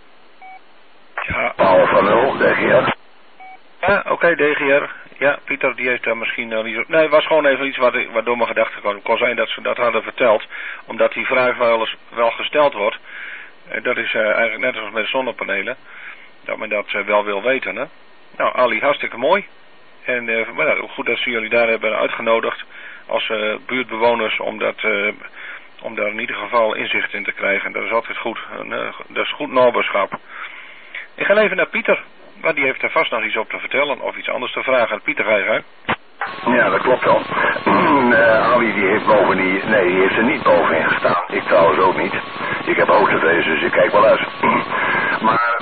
Ja, Paul van Nul, D G R. Ja, oké, okay, D G R. Ja, Pieter die heeft daar misschien uh, niet zo... Nee, het was gewoon even iets wat, wat door mijn gedachten kwam. Het kon zijn dat ze dat hadden verteld, omdat die vraag wel eens wel gesteld wordt. Uh, dat is uh, eigenlijk net als met zonnepanelen, dat men dat uh, wel wil weten, hè. Nou, Ali, hartstikke mooi. En uh, maar, nou, goed dat ze jullie daar hebben uitgenodigd als uh, buurtbewoners om, dat, uh, om daar in ieder geval inzicht in te krijgen. Dat is altijd goed. En, uh, dat is goed naberschap. Ik ga even naar Pieter. Maar die heeft er vast nog iets op te vertellen of iets anders te vragen. Pieter, ga je gang. Ja, dat klopt wel. uh, Ali die heeft boven die... Nee, die heeft er niet bovenin gestaan. Ik trouwens ook niet. Ik heb hoogtevrees, dus ik kijk wel uit. Maar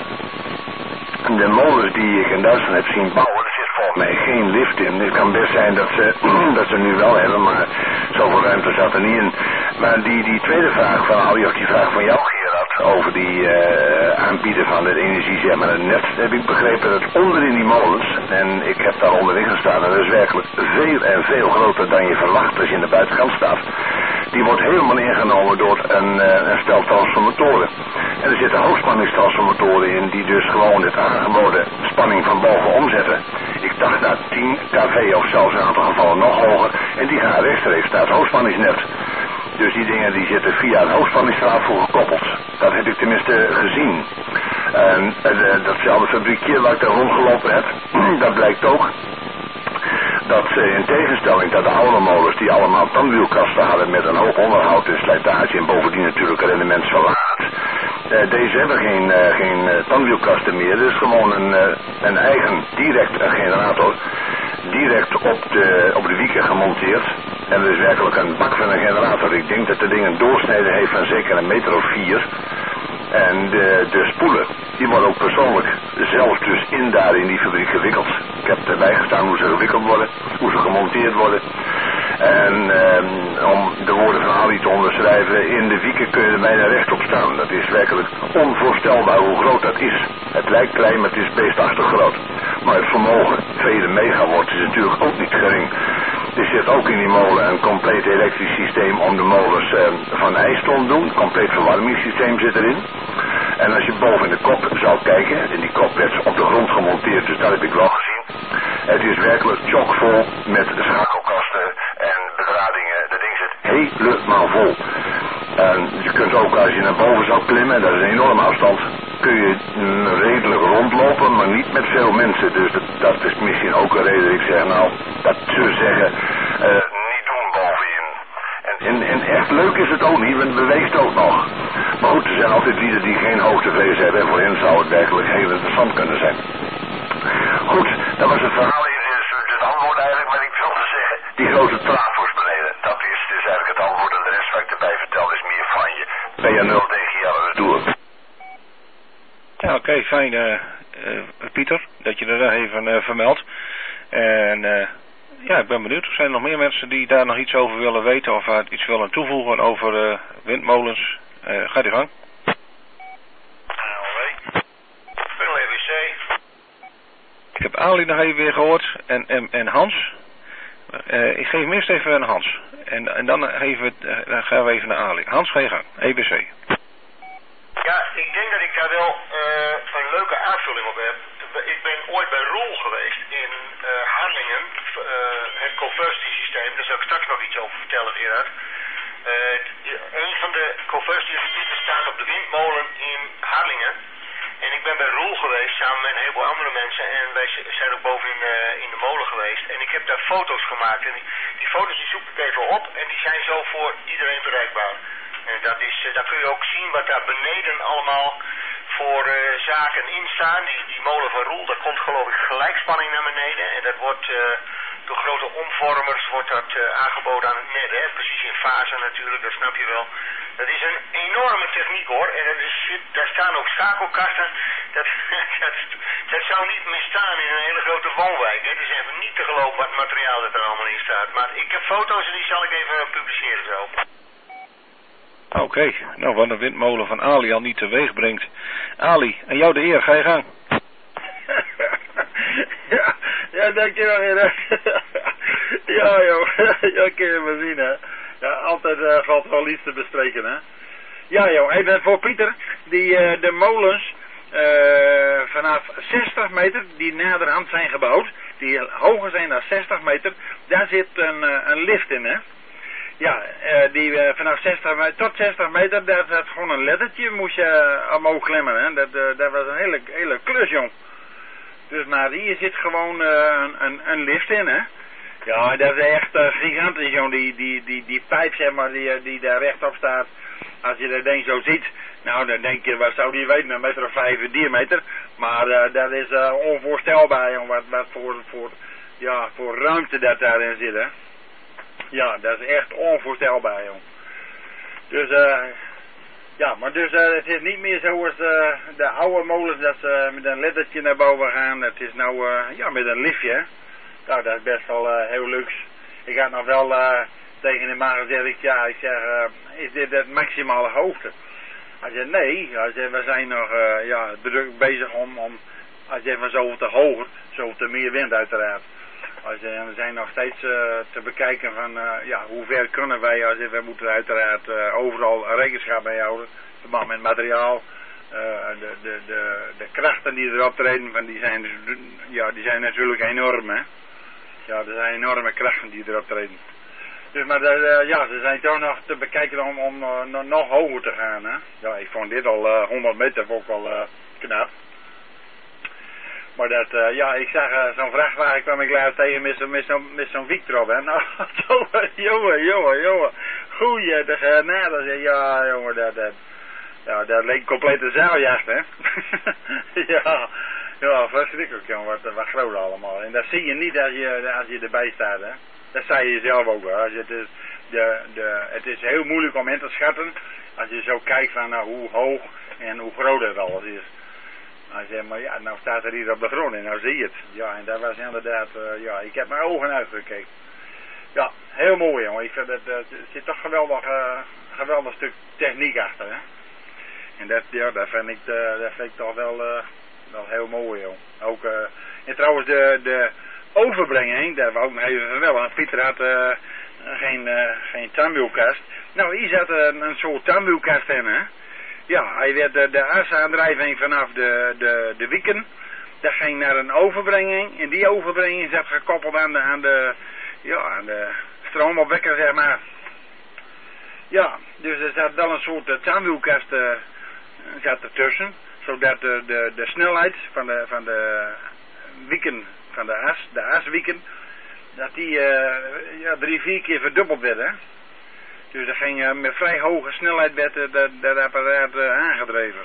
de molens die ik in Duitsland heb zien bouwen, er zit volgens mij geen lift in. Het kan best zijn dat ze, dat ze nu wel hebben, maar zoveel ruimte zat er niet in. Maar die, die tweede vraag van Ali, of die vraag van jou, Gerard, over die uh, aanbieden van de energie, zeg maar, het net, heb ik begrepen dat onder in die molens, en ik heb daar onderin gestaan, en dat is werkelijk veel en veel groter dan je verwacht als je in de buitenkant staat. Die wordt helemaal ingenomen door een, uh, een stel transformatoren. En er zitten hoogspanningstransformatoren in die dus gewoon het aangeboden spanning van boven omzetten. Ik dacht naar tien kV of zelfs in een aantal gevallen nog hoger. En die gaan rechtstreeks naar het hoogspanningsnet. Dus die dingen die zitten via het hoogspanningsstraat voor gekoppeld. Dat heb ik tenminste gezien. En uh, datzelfde fabriekje waar ik daar rondgelopen heb, dat blijkt ook dat uh, in tegenstelling tot de oude molens die allemaal tandwielkasten hadden met een hoog onderhoud en slijtage en bovendien natuurlijk een rendementsverlaagd. Uh, deze hebben geen, uh, geen uh, tandwielkasten meer, dus gewoon een, uh, een eigen direct uh, generator direct op de, op de wieken gemonteerd. En er is werkelijk een bak van een generator. Ik denk dat de ding een doorsnede heeft van zeker een meter of vier. En de, de spoelen, die worden ook persoonlijk zelf dus in daar in die fabriek gewikkeld. Ik heb erbij gestaan hoe ze gewikkeld worden, hoe ze gemonteerd worden. En um, om de woorden van Ali te onderschrijven, in de wieken kun je er bijna rechtop staan. Dat is werkelijk onvoorstelbaar hoe groot dat is. Het lijkt klein, maar het is beestachtig groot. Maar het vermogen, vele megawatt, is natuurlijk ook niet gering. Er zit ook in die molen een compleet elektrisch systeem om de molens uh, van ijs te ontdoen. Een compleet verwarmingssysteem zit erin. En als je boven in de kop zou kijken, en die kop werd op de grond gemonteerd, dus dat heb ik wel gezien. Het is werkelijk chockvol met schakelkasten en bedradingen. Dat ding zit helemaal vol. En je kunt ook, als je naar boven zou klimmen, dat is een enorme afstand, kun je mm, redelijk rondlopen, maar niet met veel mensen. Dus dat, dat is misschien ook een reden. Ik zeg nou, dat ze zeggen, uh, niet doen bovenin. En, en, en echt leuk is het ook niet, want het beweegt ook nog. Maar goed, er zijn altijd lieden die geen hoogtevrees hebben en voor hen zou het werkelijk heel interessant kunnen zijn. Goed, dat was het verhaal. Het antwoord eigenlijk, maar ik wilde zeggen, die grote trafos beneden, dat is dus eigenlijk het antwoord en de rest wat ik erbij vertel is meer van je. P N nul tegen jou, doe het. Ja, oké, okay, fijn uh, uh, Pieter, dat je er even uh, vermeldt. En uh, ja, ik ben benieuwd, zijn er nog meer mensen die daar nog iets over willen weten of uh, iets willen toevoegen over uh, windmolens? Uh, ga die gang. Ik heb Ali nog even weer gehoord en, en, en Hans. Uh, ik geef hem eerst even aan Hans. En, en dan, even, uh, dan gaan we even naar Ali. Hans, ga je gang. E B C. Ja, ik denk dat ik daar wel uh, een leuke aanvulling op heb. Ik ben ooit bij Roel geweest in uh, Harlingen. Uh, het conversiesysteem. Daar zal ik straks nog iets over vertellen, Gerard. Uh, een van de conversiesystemen staat op de windmolen in Harlingen. En ik ben bij Roel geweest samen met een heleboel andere mensen en wij zijn ook boven in, uh, in de molen geweest. En ik heb daar foto's gemaakt en die, die foto's die zoek ik even op en die zijn zo voor iedereen bereikbaar. En dat is, uh, daar kun je ook zien wat daar beneden allemaal voor uh, zaken in staan. Die, die molen van Roel, daar komt geloof ik gelijkspanning naar beneden en dat wordt uh, door grote omvormers wordt dat uh, aangeboden aan het net, hè? Precies in fase natuurlijk, dat snap je wel. Dat is een enorme techniek hoor. En er is, daar staan ook schakelkasten. Dat, dat, dat zou niet meer staan in een hele grote woonwijk. Het is even niet te geloven wat materiaal dat er allemaal in staat. Maar ik heb foto's en die zal ik even publiceren zo. Oké, okay. Nou wat een windmolen van Ali al niet teweeg brengt. Ali, en jou de eer, ga je gang. ja, ja, dankjewel Gerard. ja joh, ja kun je maar zien hè. Ja, altijd uh, valt wel iets te bespreken, hè. Ja, joh, even voor Pieter. Die, uh, de molens uh, vanaf zestig meter, die naderhand zijn gebouwd, die hoger zijn dan zestig meter, daar zit een, uh, een lift in, hè. Ja, uh, die uh, vanaf zestig meter tot zestig meter, daar zat gewoon een lettertje, moest je uh, omhoog klimmen, hè. Dat, uh, dat was een hele, hele klus, jong. Dus, maar hier zit gewoon uh, een, een, een lift in, hè. Ja, dat is echt uh, gigantisch, joh. Die, die, die, die pijp, zeg maar, die, die daar rechtop staat. Als je dat ding zo ziet, nou, dan denk je, wat zou die weten, een meter of vijf diameter. Maar uh, dat is uh, onvoorstelbaar, joh, wat, wat voor, voor, ja, voor ruimte dat daarin zit, hè. Ja, dat is echt onvoorstelbaar, joh. Dus, eh, uh, ja, maar dus, uh, het is niet meer zoals uh, de oude molens, dat ze met een lettertje naar boven gaan. Het is nou, uh, ja, met een liftje, hè. Nou, dat is best wel uh, heel luxe. Ik had nog wel uh, tegen de man gezegd, ik, ja, ik zeg, uh, is dit het maximale hoogte? Hij zei, nee, hij zei, we zijn nog uh, ja, druk bezig om, om hij zei, van zoveel te hoger, zoveel te meer wind uiteraard. Hij zei, we zijn nog steeds uh, te bekijken van, uh, ja, hoe ver kunnen wij, hij zei, we moeten uiteraard uh, overal rekenschap mee houden, verband met materiaal. Uh, de, de, de, de krachten die erop treden, van die, zijn, ja, die zijn natuurlijk enorm, hè. Ja, er zijn enorme krachten die erop treden. Dus, maar de, uh, ja, ze zijn toch nog te bekijken om, om uh, nog, nog hoger te gaan, hè. Ja, ik vond dit al uh, honderd meter ook al uh, knap. Maar dat, uh, ja, ik zag uh, zo'n vrachtwagen kwam ik laatst tegen met zo'n met zo'n met zo'n wiek erop, hè. Nou, jongen, jongen, jongen. Goeie, de genade, ja, jongen, dat, dat, ja, dat leek een complete zeiljacht, hè. ja, Ja, verschrikkelijk, jongen, wat, wat groot allemaal. En dat zie je niet als je, als je erbij staat, hè. Dat zei je zelf ook wel. Als je, het, is, de, de, het is heel moeilijk om in te schatten, als je zo kijkt van nou, hoe hoog en hoe groot het alles is. Hij zei, maar ja, nou staat er hier op de grond en nou zie je het. Ja, en dat was inderdaad, uh, ja, ik heb mijn ogen uitgekeken. Ja, heel mooi, jongen. Ik vind het, uh, er zit toch geweldig, uh, geweldig stuk techniek achter, hè. En dat, ja, dat vind ik, uh, dat vind ik toch wel, uh, wel heel mooi, joh. Ook, uh, en trouwens de, de overbrenging, daar wou ik nog even vermelden. Pieter had uh, geen, uh, geen tandwielkast. Nou, hier zat een, een soort tandwielkast in, hè. Ja, hij werd de, de asaandrijving vanaf de, de, de wieken. Dat ging naar een overbrenging. En die overbrenging zat gekoppeld aan de, aan de, ja, aan de stroomopwekker, zeg maar. Ja, dus er zat wel een soort uh, tandwielkast uh, zat ertussen. Zodat de, de, de snelheid van de, van de wieken, van de as, de aswieken, dat die uh, ja, drie, vier keer verdubbeld werd, hè. Dus er ging uh, met vrij hoge snelheid werd uh, dat, dat apparaat uh, aangedreven.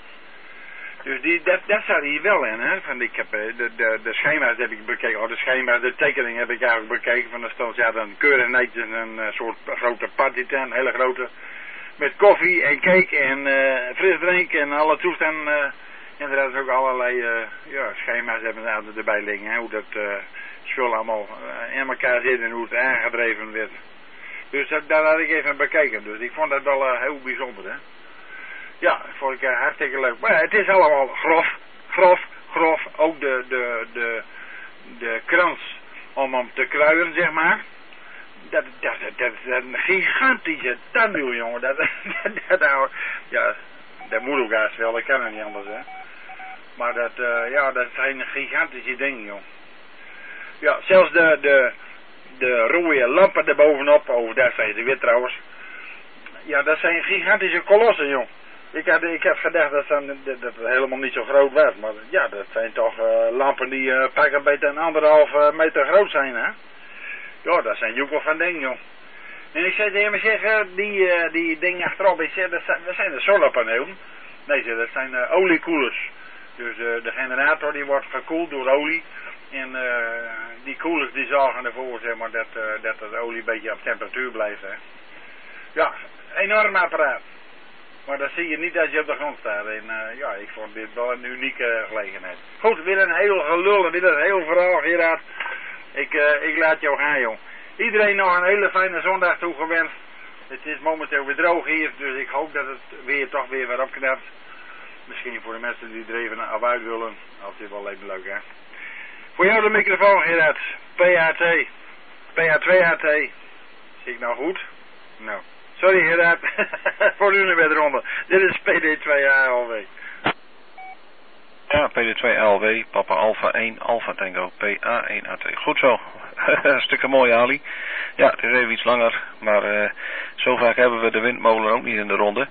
Dus die, dat, dat zat hier wel in, hè. Van, ik heb, uh, de, de, de schema's heb ik bekeken, oh, de schema's, de tekening heb ik eigenlijk bekeken. Van, er stond ja, dan keurig netjes een uh, soort grote partytent, een hele grote, met koffie en cake en uh, frisdrink en alle toestanden. Uh, en er is ook allerlei uh, ja, schema's hebben ze erbij liggen, hè, hoe dat uh, spul allemaal uh, in elkaar zit en hoe het aangedreven werd. Dus dat, daar had ik even bekeken. Dus ik vond dat wel uh, heel bijzonder, hè. Ja, vond ik uh, hartstikke leuk. Maar ja, het is allemaal grof, grof, grof. Ook de, de, de, de krans om hem te kruien, zeg maar. Dat, dat, dat, dat is een gigantische tandwiel, jongen. Dat, dat, dat, dat, ja, dat moet ook haast wel, dat kan er niet anders, hè. Maar dat, uh, ja, dat zijn gigantische dingen, joh. Ja, zelfs de, de, de rode lampen erbovenop, over daar zijn ze weer trouwens. Ja, dat zijn gigantische kolossen, joh. Ik, had, ik heb gedacht dat, dat, dat het helemaal niet zo groot was, maar ja, dat zijn toch uh, lampen die uh, pak een beetje een anderhalf uh, meter groot zijn, hè. Ja, dat zijn joekel van dingen, joh. En ik zei tegen hem, zeg, uh, die, uh, die ding achterop, ik zeg, dat zijn, dat zijn de zonnepanelen. Nee, zeg, dat zijn uh, oliekoelers. Dus uh, de generator die wordt gekoeld door olie. En uh, die koelers die zorgen ervoor, zeg maar, dat, uh, dat het olie een beetje op temperatuur blijft, hè. Ja, enorm apparaat. Maar dat zie je niet als je op de grond staat. En uh, ja, ik vond dit wel een unieke gelegenheid. Goed, weer een heel gelul, weer een heel verhaal, Gerard. Ik, uh, ik laat jou gaan, joh. Iedereen nog een hele fijne zondag toegewenst. Het is momenteel weer droog hier, dus ik hoop dat het weer toch weer wat opknapt. Misschien voor de mensen die er even af uit willen. Altijd wel even leuk, hè. Voor jou de microfoon, Gerard. P H T. P H twee H T. Zie ik nou goed? Nou. Sorry, Gerard. Voor u nu weer eronder. Dit is P D twee A L W. Ja, P D twee A L W, Papa Alpha één, Alpha Tango, P A één A T. Goed zo. Hartstikke mooi, Ali. Ja, het is even iets langer, maar uh, zo vaak hebben we de windmolen ook niet in de ronde.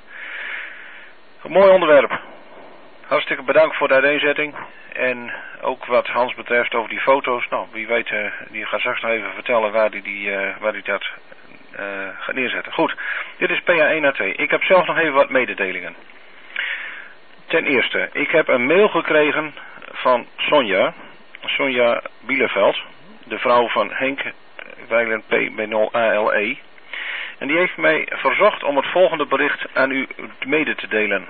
Een mooi onderwerp. Hartstikke bedankt voor de uiteenzetting. En ook wat Hans betreft over die foto's. Nou, wie weet, uh, die gaat straks nog even vertellen waar die, die, uh, waar die dat uh, gaat neerzetten. Goed, dit is P A één A T. Ik heb zelf nog even wat mededelingen. Ten eerste, ik heb een mail gekregen van Sonja, Sonja Bieleveld, de vrouw van Henk Weiland P B nul A L E. En die heeft mij verzocht om het volgende bericht aan u mede te delen.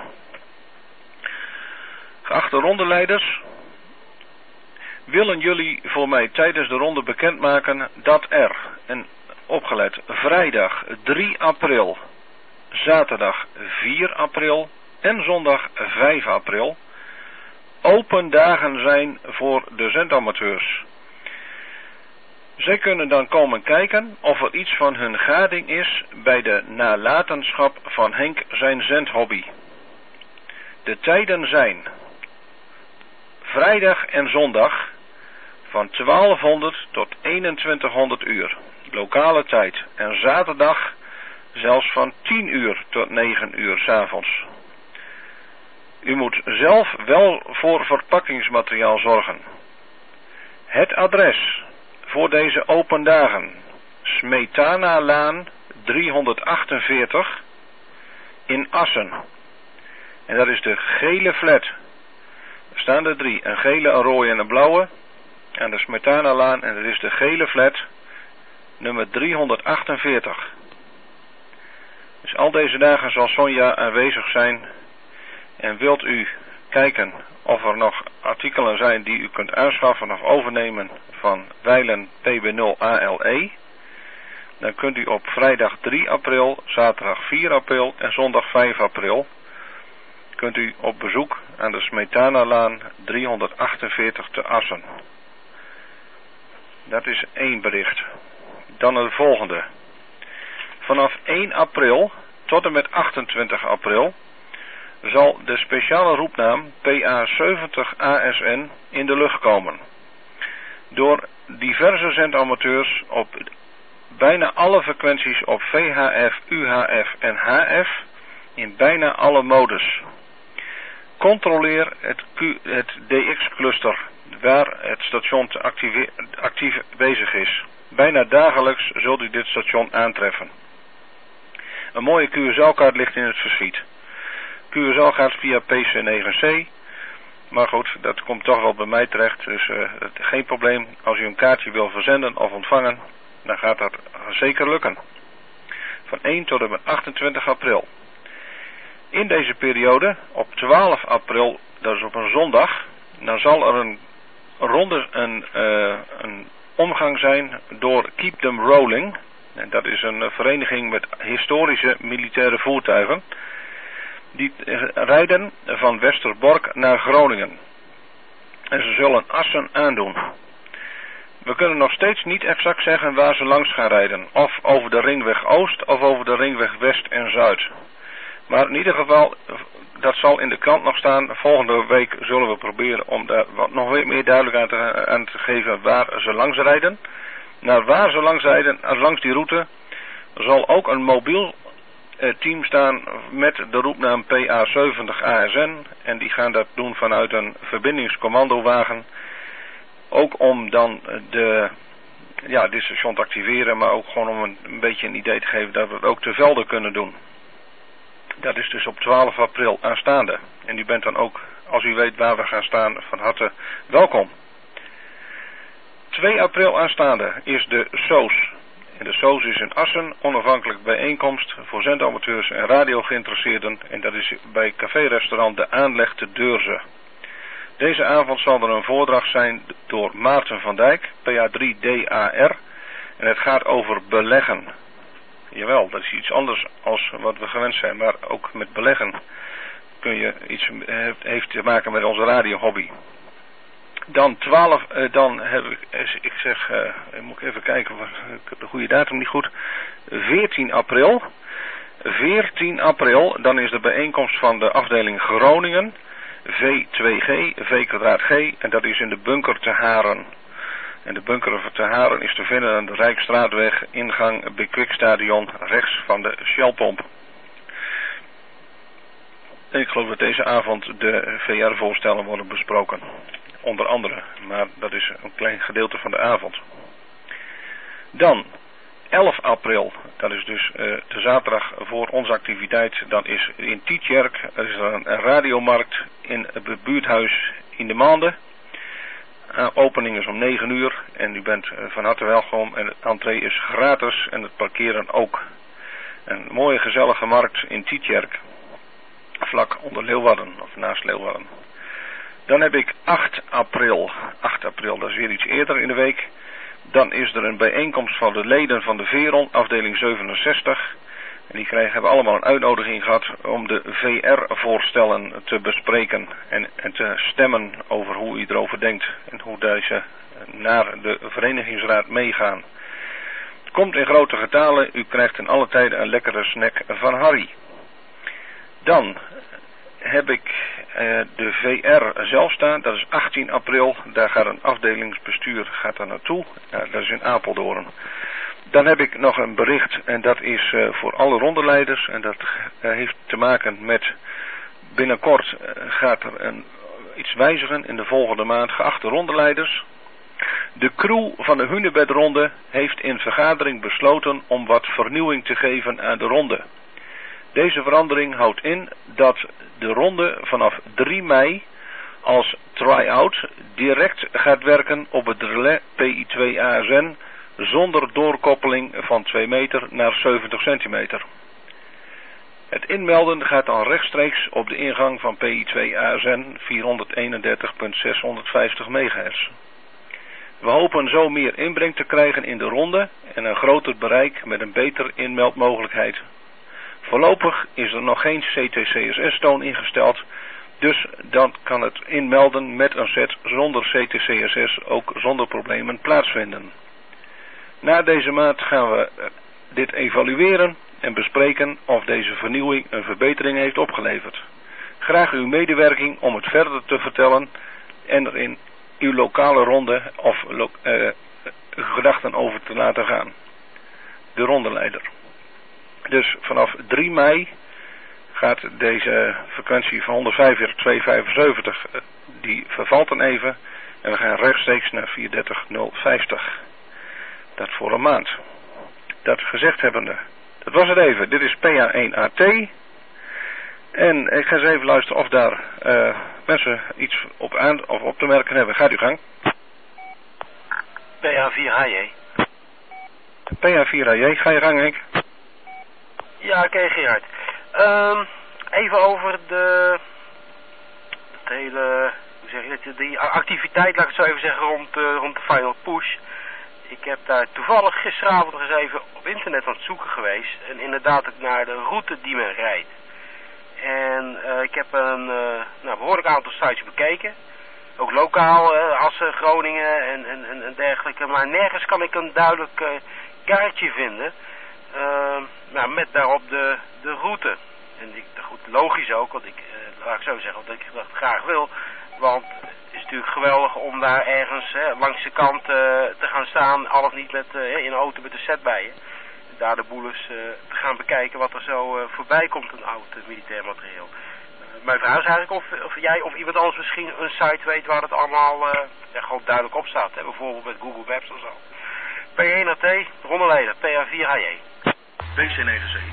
Geachte rondeleiders, willen jullie voor mij tijdens de ronde bekendmaken dat er, en opgelet, vrijdag drie april, zaterdag vier april en zondag vijf april open dagen zijn voor de zendamateurs. Zij kunnen dan komen kijken of er iets van hun gading is bij de nalatenschap van Henk zijn zendhobby. De tijden zijn vrijdag en zondag van twaalfhonderd tot eenentwintighonderd uur, lokale tijd, en zaterdag zelfs van tien uur tot negen uur 's avonds. U moet zelf wel voor verpakkingsmateriaal zorgen. Het adres voor deze open dagen: Smetana-laan driehonderdachtenveertig in Assen. En dat is de gele flat staan er drie. Een gele, een rode en een blauwe. Aan de Smetanalaan. En dat is de gele flat nummer driehonderdachtenveertig. Dus al deze dagen zal Sonja aanwezig zijn. En wilt u kijken of er nog artikelen zijn die u kunt aanschaffen of overnemen van Wijlen P B nul A L E. Dan kunt u op vrijdag drie april, zaterdag vier april en zondag vijf april... kunt u op bezoek aan de Smetanalaan driehonderdachtenveertig te Assen. Dat is één bericht. Dan het volgende. Vanaf één april tot en met achtentwintig april zal de speciale roepnaam P A zeventig A S N in de lucht komen. Door diverse zendamateurs op bijna alle frequenties op V H F, U H F en H F in bijna alle modes. Controleer het, Q, het D X-cluster waar het station te actieve, actief bezig is. Bijna dagelijks zult u dit station aantreffen. Een mooie Q S L-kaart ligt in het verschiet. Q S L gaat via P C negen C. Maar goed, dat komt toch wel bij mij terecht. Dus uh, geen probleem. Als u een kaartje wil verzenden of ontvangen, dan gaat dat zeker lukken. Van één tot en met achtentwintig april. In deze periode, op twaalf april, dat is op een zondag, dan zal er een ronde, een, uh, een omgang zijn door Keep Them Rolling. En dat is een vereniging met historische militaire voertuigen. Die rijden van Westerbork naar Groningen. En ze zullen Assen aandoen. We kunnen nog steeds niet exact zeggen waar ze langs gaan rijden. Of over de ringweg Oost of over de ringweg West en Zuid. Maar in ieder geval, dat zal in de krant nog staan. Volgende week zullen we proberen om daar wat nog meer duidelijk aan te, aan te geven waar ze langs rijden. Naar waar ze langs rijden, langs die route, zal ook een mobiel eh, team staan met de roepnaam P A zeventig A S N. En die gaan dat doen vanuit een verbindingscommandowagen. Ook om dan de, ja, dit station te activeren, maar ook gewoon om een, een beetje een idee te geven dat we het ook te velden kunnen doen. Dat is dus op twaalf april aanstaande. En u bent dan ook, als u weet waar we gaan staan, van harte welkom. twee april aanstaande is de S O S. En de S O S is in Assen, onafhankelijk bijeenkomst voor zendamateurs en radiogeïnteresseerden. En dat is bij café-restaurant De Aanleg te Deurze. Deze avond zal er een voordracht zijn door Maarten van Dijk, P A drie D A R. En het gaat over beleggen. Jawel, dat is iets anders als wat we gewend zijn. Maar ook met beleggen kun je iets, heeft te maken met onze radiohobby. Dan twaalf, eh, dan heb ik, ik zeg, eh, moet ik even kijken, ik heb de goede datum niet goed. veertien april. veertien april, dan is de bijeenkomst van de afdeling Groningen. V twee G, V kwadraat G, en dat is in de bunker te Haren. En de bunker te Haren is te vinden aan de Rijksstraatweg, ingang Bekwikstadion, rechts van de Shellpomp. En ik geloof dat deze avond de V R-voorstellen worden besproken. Onder andere, maar dat is een klein gedeelte van de avond. Dan, elf april, dat is dus uh, de zaterdag voor onze activiteit. Dan is in Tietjerk, er is een, een radiomarkt in het buurthuis in de Maanden. Uh, opening is om negen uur en u bent uh, van harte welkom. En het entree is gratis en het parkeren ook. Een mooie gezellige markt in Tietjerk. Vlak onder Leeuwarden, of naast Leeuwarden. Dan heb ik acht april. acht april, dat is weer iets eerder in de week. Dan is er een bijeenkomst van de leden van de Veron, afdeling zevenenzestig. En die krijgen, hebben allemaal een uitnodiging gehad om de V R-voorstellen te bespreken. En, en te stemmen over hoe u erover denkt. En hoe deze naar de verenigingsraad meegaan. Het komt in grote getalen. U krijgt in alle tijden een lekkere snack van Harry. Dan heb ik uh, de V R zelf staan. Dat is achttien april. Daar gaat een afdelingsbestuur gaat daar naartoe. Uh, dat is in Apeldoorn. Dan heb ik nog een bericht. En dat is uh, voor alle rondeleiders. En dat uh, heeft te maken met binnenkort uh, gaat er een, iets wijzigen in de volgende maand. Geachte rondeleiders. De crew van de Hunebedronde heeft in vergadering besloten om wat vernieuwing te geven aan de ronde. Deze verandering houdt in dat de ronde vanaf drie mei als try-out direct gaat werken op het relais P I twee A S N zonder doorkoppeling van twee meter naar zeventig centimeter. Het inmelden gaat dan rechtstreeks op de ingang van P I twee A S N vierhonderdeenendertig zeshonderdvijftig megahertz. We hopen zo meer inbreng te krijgen in de ronde en een groter bereik met een betere inmeldmogelijkheid. Voorlopig is er nog geen C T C S S-toon ingesteld, dus dan kan het inmelden met een set zonder C T C S S ook zonder problemen plaatsvinden. Na deze maand gaan we dit evalueren en bespreken of deze vernieuwing een verbetering heeft opgeleverd. Graag uw medewerking om het verder te vertellen en er in uw lokale ronde of lo uh, gedachten over te laten gaan. De rondeleider. Dus vanaf drie mei gaat deze frequentie van honderdvijfenveertig tweehonderdvijfenzeventig, uh, die vervalt dan even en we gaan rechtstreeks naar vierhonderddertig nul vijftig. Dat voor een maand. Dat gezegd hebbende. Dat was het even. Dit is P A één A T. En ik ga eens even luisteren of daar uh, mensen iets op, aan, of op te merken hebben. Gaat u gang. P A vier H J. P A vier H J, ga je gang, Henk. Ja, oké, okay, Gerard. Um, even over de... Het hele... Hoe zeg je dat? Die activiteit, laat ik het zo even zeggen, rond, uh, rond de Final Push. Ik heb daar toevallig gisteravond nog eens even op internet aan het zoeken geweest. En inderdaad ook naar de route die men rijdt. En uh, ik heb een uh, nou, behoorlijk aantal sites bekeken. Ook lokaal, uh, Assen, Groningen en, en, en dergelijke. Maar nergens kan ik een duidelijk uh, kaartje vinden. Uh, nou, met daarop de, de route. En ik, goed, logisch ook, want ik, uh, laat ik zo zeggen, wat ik dat graag wil. Want het is natuurlijk geweldig om daar ergens hè, langs de kant uh, te gaan staan, al of niet met, uh, in een auto met een set bij je. Daar de boel eens uh, te gaan bekijken wat er zo uh, voorbij komt, een oud uh, militair materieel. Uh, mijn vraag is eigenlijk of, of jij of iemand anders misschien een site weet waar het allemaal uh, ja, gewoon duidelijk op staat. Hè? Bijvoorbeeld met Google Maps of zo. P één A T, rondeleider, P A vier H J. B C negen C.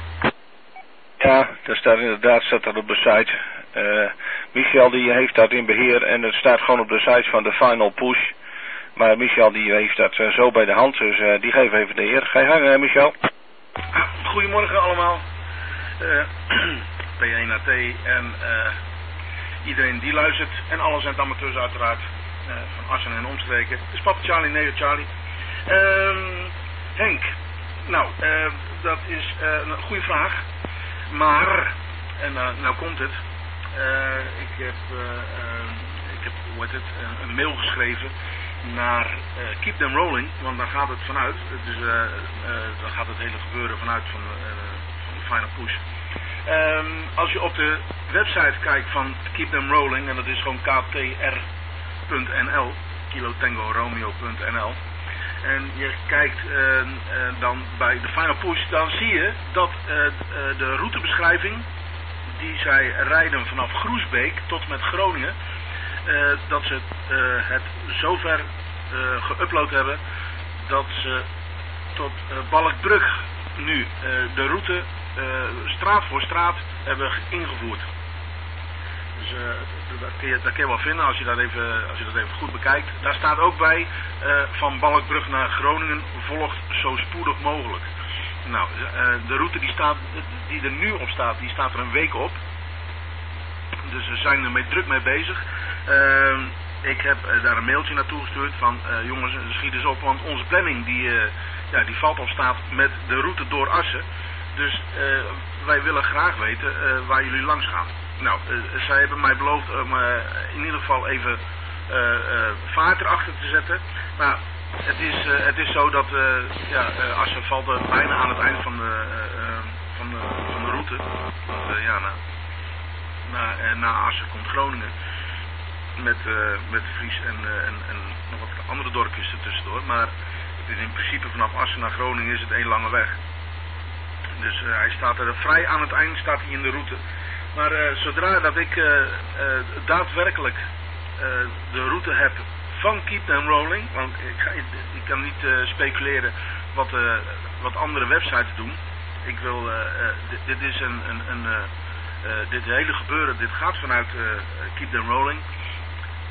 Ja, daar staat inderdaad staat dat op de site. Uh, Michael die heeft dat in beheer en het staat gewoon op de site van de Final Push. Maar Michael die heeft dat uh, zo bij de hand, dus uh, die geeft even de heer. Ga je hangen, Michael? Goedemorgen allemaal. Uh, P één A T en uh, iedereen die luistert en alle zendamateur uiteraard uh, van Assen en omstreken. Het is Papa Charlie, negen Charlie. Uh, Henk, nou, uh, dat is uh, een goede vraag. Maar, en uh, nou komt het, uh, ik heb, uh, uh, ik heb hoe heet het, een, een mail geschreven naar uh, Keep Them Rolling, want daar gaat het vanuit, dus uh, uh, daar gaat het hele gebeuren vanuit van, uh, van de Final Push. Um, als je op de website kijkt van Keep Them Rolling, en dat is gewoon K T R punt N L, Kilo Tango Romeo punt N L, en je kijkt uh, uh, dan bij de Final Push, dan zie je dat uh, uh, de routebeschrijving die zij rijden vanaf Groesbeek tot met Groningen, uh, dat ze uh, het zover uh, geüpload hebben dat ze tot uh, Balkbrug nu uh, de route uh, straat voor straat hebben ingevoerd. Dus uh, dat, kun je, dat kun je wel vinden als je dat even, als je dat even goed bekijkt. Daar staat ook bij, uh, van Balkbrug naar Groningen volgt zo spoedig mogelijk. Nou, uh, de route die, staat, die er nu op staat, die staat er een week op. Dus we zijn er mee, druk mee bezig. Uh, ik heb uh, daar een mailtje naartoe gestuurd van uh, jongens, schiet eens op, want onze planning die, uh, ja, die valt op staat met de route door Assen. Dus uh, wij willen graag weten uh, waar jullie langs gaan. Nou, uh, zij hebben mij beloofd om uh, in ieder geval even uh, uh, vaart erachter te zetten. Nou, het is, uh, het is zo dat uh, ja, uh, Assen valt uh, bijna aan het eind van de, uh, uh, van de, van de route. Uh, ja, na, na, uh, na Assen komt Groningen. Met, uh, met Fries en, uh, en, en nog wat andere dorpjes ertussendoor. Maar het is in principe vanaf Assen naar Groningen is het één lange weg. Dus uh, hij staat er vrij aan het eind, staat hij in de route. Maar uh, zodra dat ik uh, uh, daadwerkelijk uh, de route heb van Keep Them Rolling, want ik, ga, ik, ik kan niet uh, speculeren wat, uh, wat andere websites doen. Ik wil, uh, uh, dit, dit is een, een, een uh, uh, dit hele gebeuren, dit gaat vanuit uh, Keep Them Rolling.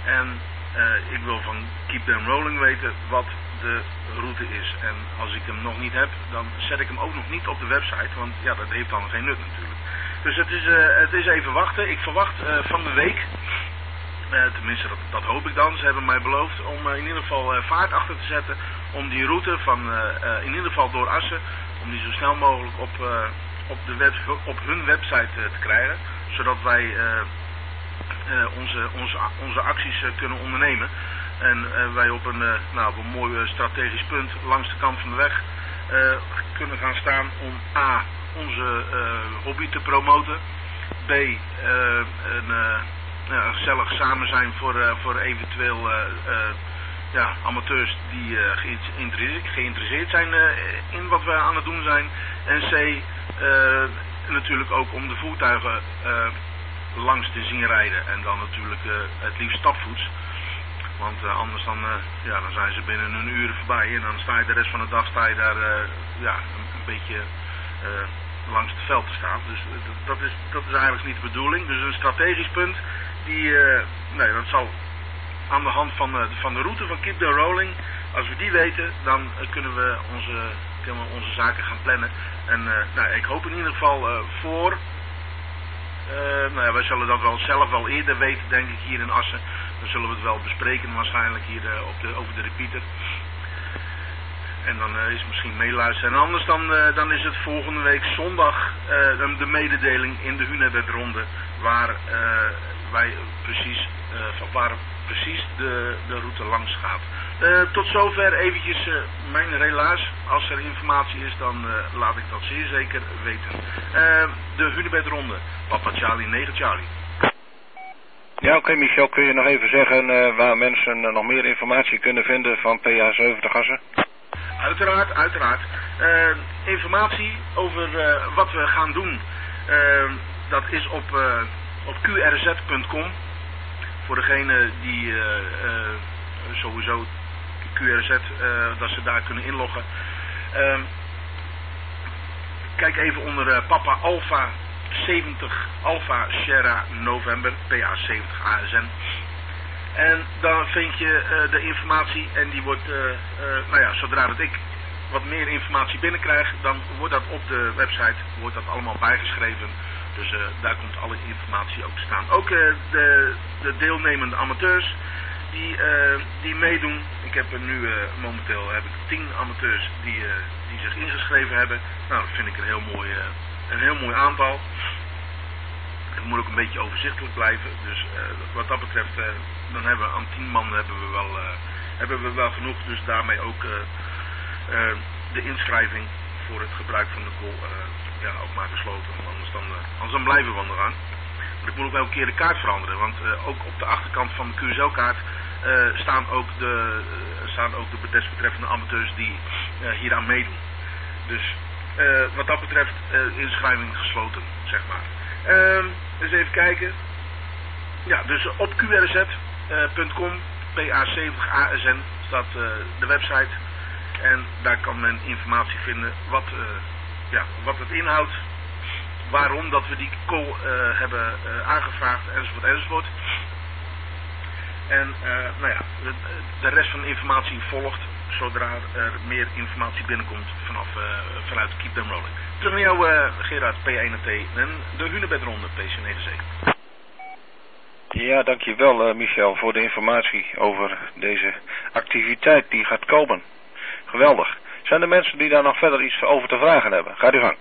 En uh, ik wil van Keep Them Rolling weten wat de route is. En als ik hem nog niet heb, dan zet ik hem ook nog niet op de website, want ja, dat heeft dan geen nut natuurlijk. Dus het is, uh, het is even wachten. Ik verwacht uh, van de week, uh, tenminste dat, dat hoop ik dan, ze hebben mij beloofd om uh, in ieder geval uh, vaart achter te zetten om die route van uh, uh, in ieder geval door Assen, om die zo snel mogelijk op, uh, op, de web, op hun website uh, te krijgen, zodat wij uh, uh, onze, onze, onze acties uh, kunnen ondernemen. En uh, wij op een, uh, nou, op een mooi uh, strategisch punt langs de kant van de weg uh, kunnen gaan staan om A, onze uh, hobby te promoten. B, uh, een uh, ja, gezellig samen zijn voor, uh, voor eventueel uh, uh, ja, amateurs die uh, geïnteresseerd, geïnteresseerd zijn uh, in wat we aan het doen zijn. En C, uh, natuurlijk ook om de voertuigen uh, langs te zien rijden. En dan natuurlijk uh, het liefst stapvoets. Want uh, anders dan, uh, ja, dan zijn ze binnen een uur voorbij en dan sta je de rest van de dag sta je daar uh, ja, een, een beetje uh, langs het veld te staan. Dus uh, dat, is, dat is eigenlijk niet de bedoeling. Dus een strategisch punt, die, uh, nee, dat zal aan de hand van, uh, van de route van Keep the Rolling, als we die weten, dan uh, kunnen, we onze, kunnen we onze zaken gaan plannen. En uh, nou, ik hoop in ieder geval uh, voor, uh, nou ja, wij zullen dat wel zelf wel eerder weten, denk ik, hier in Assen. Dan zullen we het wel bespreken waarschijnlijk hier uh, op de, over de repeater. En dan uh, is het misschien meeluisteren. En anders dan, uh, dan is het volgende week zondag uh, de mededeling in de Hunebedronde. Waar uh, wij precies, uh, waar precies de, de route langs gaat. Uh, tot zover eventjes uh, mijn relaas. Als er informatie is, dan uh, laat ik dat zeer zeker weten. Uh, de Hunebedronde. Papa Charlie, negen Charlie. Ja, oké okay, Michel, kun je nog even zeggen uh, waar mensen uh, nog meer informatie kunnen vinden van P H zeventig Assen? Uiteraard, uiteraard. Uh, informatie over uh, wat we gaan doen, uh, dat is op, uh, op Q R Z punt com. Voor degene die uh, uh, sowieso Q R Z, uh, dat ze daar kunnen inloggen. Uh, kijk even onder uh, Papa Alpha zeventig Alpha Sierra November, P H zeventig A S N. En dan vind je uh, de informatie en die wordt, uh, uh, nou ja, zodra dat ik wat meer informatie binnenkrijg, dan wordt dat op de website, wordt dat allemaal bijgeschreven. Dus uh, daar komt alle informatie ook te staan. Ook uh, de, de deelnemende amateurs die, uh, die meedoen. Ik heb er nu uh, momenteel heb ik tien amateurs die, uh, die zich ingeschreven hebben. Nou, dat vind ik een heel mooi, uh, een heel mooi aantal. Het moet ook een beetje overzichtelijk blijven. Dus uh, wat dat betreft, uh, dan hebben we aan tien man hebben we wel, uh, hebben we wel genoeg. Dus daarmee ook uh, uh, de inschrijving voor het gebruik van de call uh, ja, ook maar gesloten. Want anders dan, uh, anders dan blijven we aan de gang. Maar ik moet ook wel een keer de kaart veranderen. Want uh, ook op de achterkant van de Q S L-kaart uh, staan ook de, uh, staan ook de desbetreffende amateurs die uh, hieraan meedoen. Dus uh, wat dat betreft, uh, inschrijving gesloten, zeg maar. Uh, eens even kijken. Ja, dus op Q R Z punt com, P H zeventig A S N staat uh, de website. En daar kan men informatie vinden wat, uh, ja, wat het inhoudt. Waarom dat we die call uh, hebben uh, aangevraagd, enzovoort, enzovoort. En uh, nou ja, de, de rest van de informatie volgt zodra er meer informatie binnenkomt vanaf, uh, vanuit Keep Them Rolling. Terug naar jou, uh, Gerard, P één T en de Hunebedronde, P C negen zeven. Ja, dankjewel uh, Michel voor de informatie over deze activiteit die gaat komen. Geweldig. Zijn er mensen die daar nog verder iets over te vragen hebben? Gaat u gang.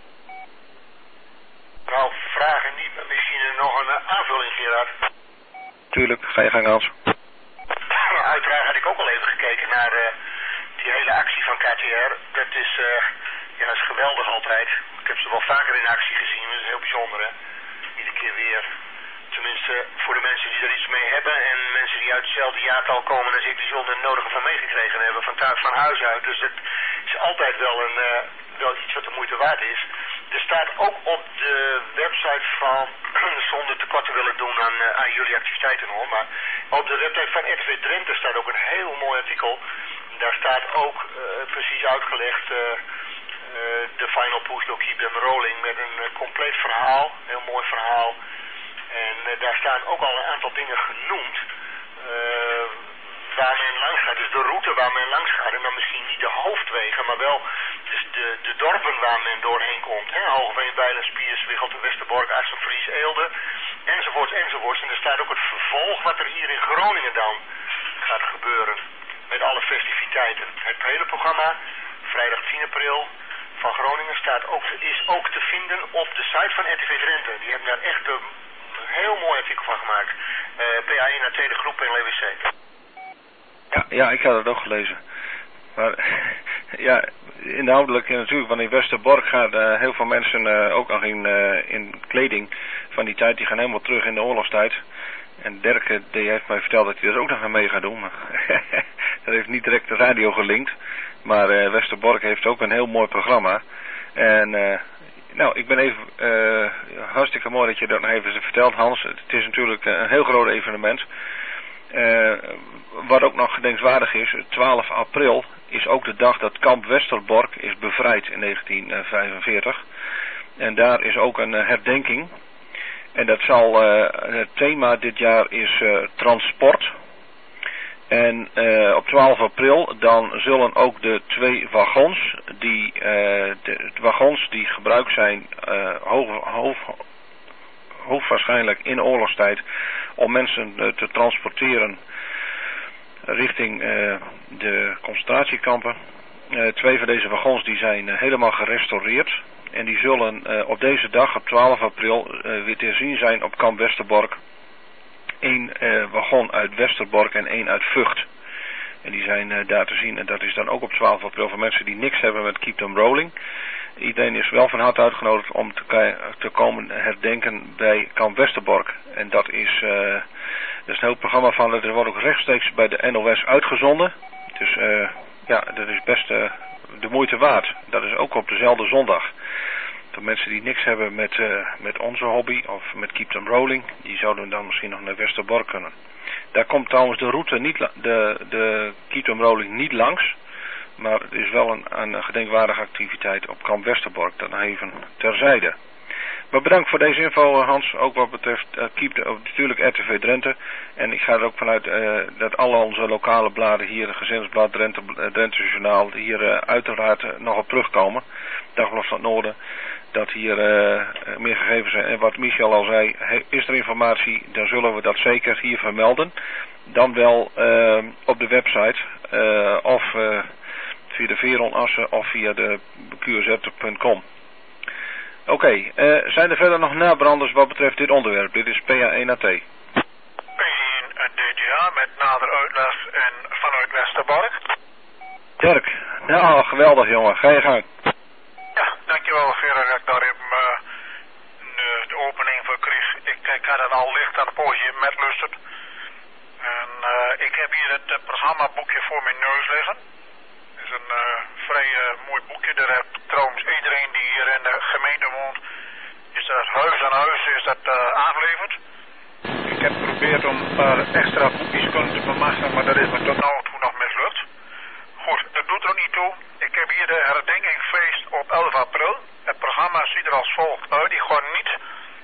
Nou, vragen niet, maar misschien nog een uh, aanvulling, Gerard. Tuurlijk, ga je gang, Hans. Uiteraard had ik ook al even gekeken naar uh, die hele actie van K T R. Dat is, uh, ja, dat is geweldig altijd. Ik heb ze wel vaker in actie gezien, dat is heel bijzonder, hè. Iedere keer weer. Tenminste, voor de mensen die er iets mee hebben en mensen die uit hetzelfde jaartal komen en zich bijzonder nodige van meegekregen hebben, van thuis van huis uit. Dus het is altijd wel, een, uh, wel iets wat de moeite waard is. Er staat ook op de website van, zonder tekort te willen doen aan, uh, aan jullie activiteiten hoor, maar op de website van R T V Drenthe staat ook een heel mooi artikel. Daar staat ook uh, precies uitgelegd uh, uh, de final push door Keep Them Rolling met een uh, compleet verhaal, heel mooi verhaal. En uh, daar staan ook al een aantal dingen genoemd uh, waar men langs gaat. Dus de route waar men langs gaat. En dan misschien niet de hoofdwegen, maar wel dus de, de dorpen waar men doorheen komt. Hè? Hoogveen, Bijlen, Spiers, Wichelt, Westerbork, Assenfries, Eelde. Enzovoorts, enzovoorts. En er staat ook het vervolg wat er hier in Groningen dan gaat gebeuren. Met alle festiviteiten. Het hele programma, vrijdag tien april van Groningen, staat ook, is ook te vinden op de site van R T V Drenthe. Die hebben daar echt een heel mooi artikel van gemaakt. Uh, P A één A T, de groep en L W C. Ja, ja, ik had het ook gelezen. Maar ja, inhoudelijk natuurlijk, want in Westerbork gaan uh, heel veel mensen uh, ook nog in, uh, in kleding van die tijd, die gaan helemaal terug in de oorlogstijd. En Dirk uh, die heeft mij verteld dat hij dat ook nog aan mee gaat doen. Maar dat heeft niet direct de radio gelinkt. Maar uh, Westerbork heeft ook een heel mooi programma. En uh, nou, ik ben even uh, hartstikke mooi dat je dat nog even vertelt, Hans. Het is natuurlijk een heel groot evenement. Uh, wat ook nog gedenkswaardig is, twaalf april is ook de dag dat kamp Westerbork is bevrijd in negentien vijfenveertig. En daar is ook een uh, herdenking. En dat zal, uh, het thema dit jaar is uh, transport. En uh, op twaalf april dan zullen ook de twee wagons, die, uh, de wagons die gebruikt zijn, uh, hoog, hoog, hoogwaarschijnlijk in oorlogstijd, om mensen uh, te transporteren richting uh, de concentratiekampen. Uh, twee van deze wagons die zijn uh, helemaal gerestaureerd. En die zullen uh, op deze dag, op twaalf april, uh, weer te zien zijn op kamp Westerbork. Eén uh, wagon uit Westerbork en één uit Vught. En die zijn uh, daar te zien. En dat is dan ook op twaalf april voor mensen die niks hebben met Keep Them Rolling. Iedereen is wel van harte uitgenodigd om te, te komen herdenken bij kamp Westerbork. En dat is, uh, dat is een heel programma van. Dat wordt ook rechtstreeks bij de N O S uitgezonden. Dus uh, ja, dat is best uh, de moeite waard. Dat is ook op dezelfde zondag. Voor mensen die niks hebben met, uh, met onze hobby of met Keep Them Rolling, die zouden dan misschien nog naar Westerbork kunnen. Daar komt trouwens de route, niet de, de Keep Them Rolling niet langs. Maar het is wel een, een gedenkwaardige activiteit op kamp Westerbork. Dan even terzijde. Maar bedankt voor deze info, Hans. Ook wat betreft uh, keep the, uh, natuurlijk R T V Drenthe. En ik ga er ook vanuit uh, dat alle onze lokale bladen hier, Gezinsblad, Drenthe, uh, Drenthe Journaal, hier uh, uiteraard uh, nog op terugkomen. Dagblad van het Noorden. Dat hier uh, meer gegevens zijn. En wat Michel al zei, he, is er informatie, dan zullen we dat zeker hier vermelden. Dan wel uh, op de website uh, of uh, via de Veronassen of via de Q Z punt com. Oké, okay, uh, zijn er verder nog nabranders wat betreft dit onderwerp? Dit is P A één A T. P één D D A met nader uitleg en vanuit Westerbork. Dirk, nou geweldig jongen, ga je gang. Ja, dankjewel Gerard dat ik daar even uh, de, de opening voor kreeg. Ik, ik had het al licht aan het poosje met lusterd. En uh, ik heb hier het uh, programmaboekje voor mijn neus liggen. Het is een uh, vrij uh, mooi boekje. Daar heeft trouwens iedereen die hier in de gemeente woont, is dat huis aan huis is dat uh, aangeleverd. Ik heb geprobeerd om een paar extra boekjes te bemachtigen, maar dat is me tot nu toe nog mislukt. Goed, dat doet er ook niet toe. Ik heb hier de herdenkingfeest op elf april. Het programma ziet er als volgt uit. Ik ga niet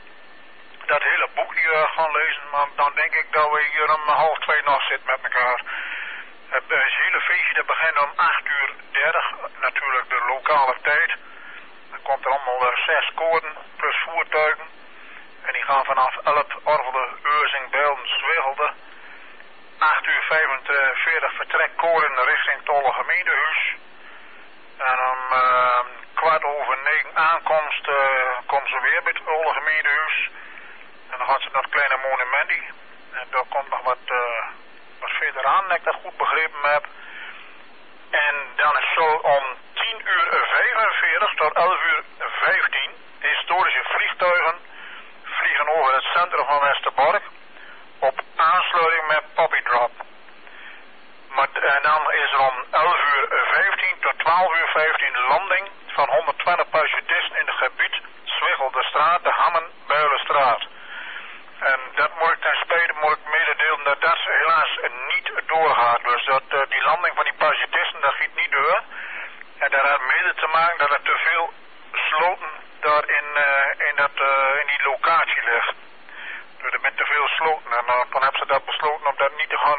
dat hele boekje uh, gaan lezen, maar dan denk ik dat we hier om half twee nog zitten met elkaar. Het uh, hele feestje dat begint om acht uur dertig, natuurlijk de lokale tijd. Dan komt er allemaal uh, zes koorden plus voertuigen. En die gaan vanaf elf Orvelde, Eurzing, Belden, Zwiggelde. acht uur vijfenveertig vertrek koren richting Tolle gemeentehuis. En om uh, kwart over negen aankomst uh, komen ze weer bij het Tolle gemeentehuis. En dan gaan ze naar het kleine monumentie. En daar komt nog wat, uh, wat verder aan, dat ik dat goed begrepen heb. En dan is zo om tien uur vijfenveertig tot elf uur vijftien historische vliegtuigen vliegen over het centrum van Westerbork op aansluiting met Poppy Drop. Maar en dan is er om elf uur vijftien tot twaalf uur vijftien landing van honderdtwintig parachutisten in het gebied Zwiggeldestraat, de Hammen-Builenstraat. En dat moet ik ten spijt moet ik mededelen dat dat helaas niet doorgaat. Dus dat uh, die landing van die parachutisten, dat giet niet door. En dat heeft mede te maken dat er te veel sloten daar in, uh, in, dat, uh, in die locatie ligt. Dus er bent te veel sloten en uh, dan hebben ze dat besloten om dat niet te gaan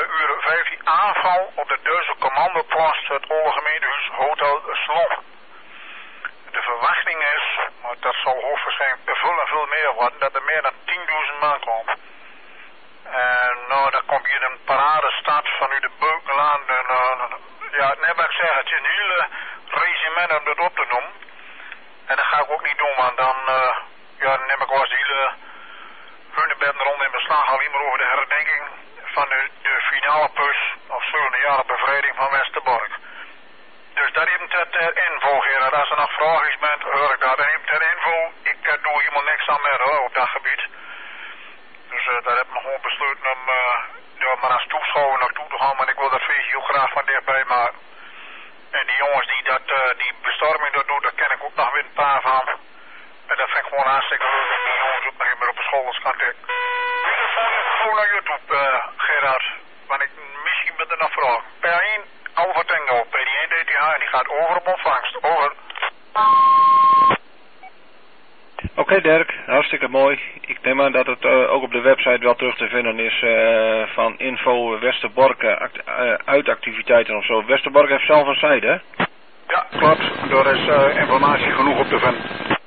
uur vijftien aanval op de Duitse commandopost het Oude Gemeentehuis Hotel Slom. De verwachting is, maar dat zal hoogstwaarschijnlijk veel en veel meer worden, dat er meer dan tienduizend man komen. En nou, dan komt hier een paradestad van u de Beukenlaan. En, uh, ja, net wat ik zeg, het is een hele regiment om dat op te noemen. En dat ga ik ook niet doen, want dan, uh, ja, dan neem ik wel eens de hele hunebedden rond in beslag, alleen maar over de herdenking van de, de finale pus of zevende bevrijding van Westerbork. Dus dat even ter info, Gerard. Als er nog vragen bent, hoor ik dat. En even ter info, ik uh, doe helemaal niks aan meer hoor, op dat gebied. Dus uh, daar heb ik me gewoon besloten om uh, ja, maar als toeschouwer naartoe te gaan, maar ik wil dat feestje ook graag van dichtbij maken. En die jongens die dat, uh, die bestorming dat doen, daar ken ik ook nog weer een paar van. En dat vind ik gewoon hartstikke leuk dat die jongens ook nog even op de school eens kan tikken. Gewoon naar YouTube, uh, Gerard. Want ik misschien met er nog vragen. P één Alpha Tango, P één D T H en die gaat over op ontvangst. Over. Oké okay, Dirk, hartstikke mooi. Ik neem aan dat het uh, ook op de website wel terug te vinden is uh, van info Westerbork uh, uh, uitactiviteiten of zo. Westerbork heeft zelf een site, hè? Ja, klopt. Er is uh, informatie genoeg op te vinden.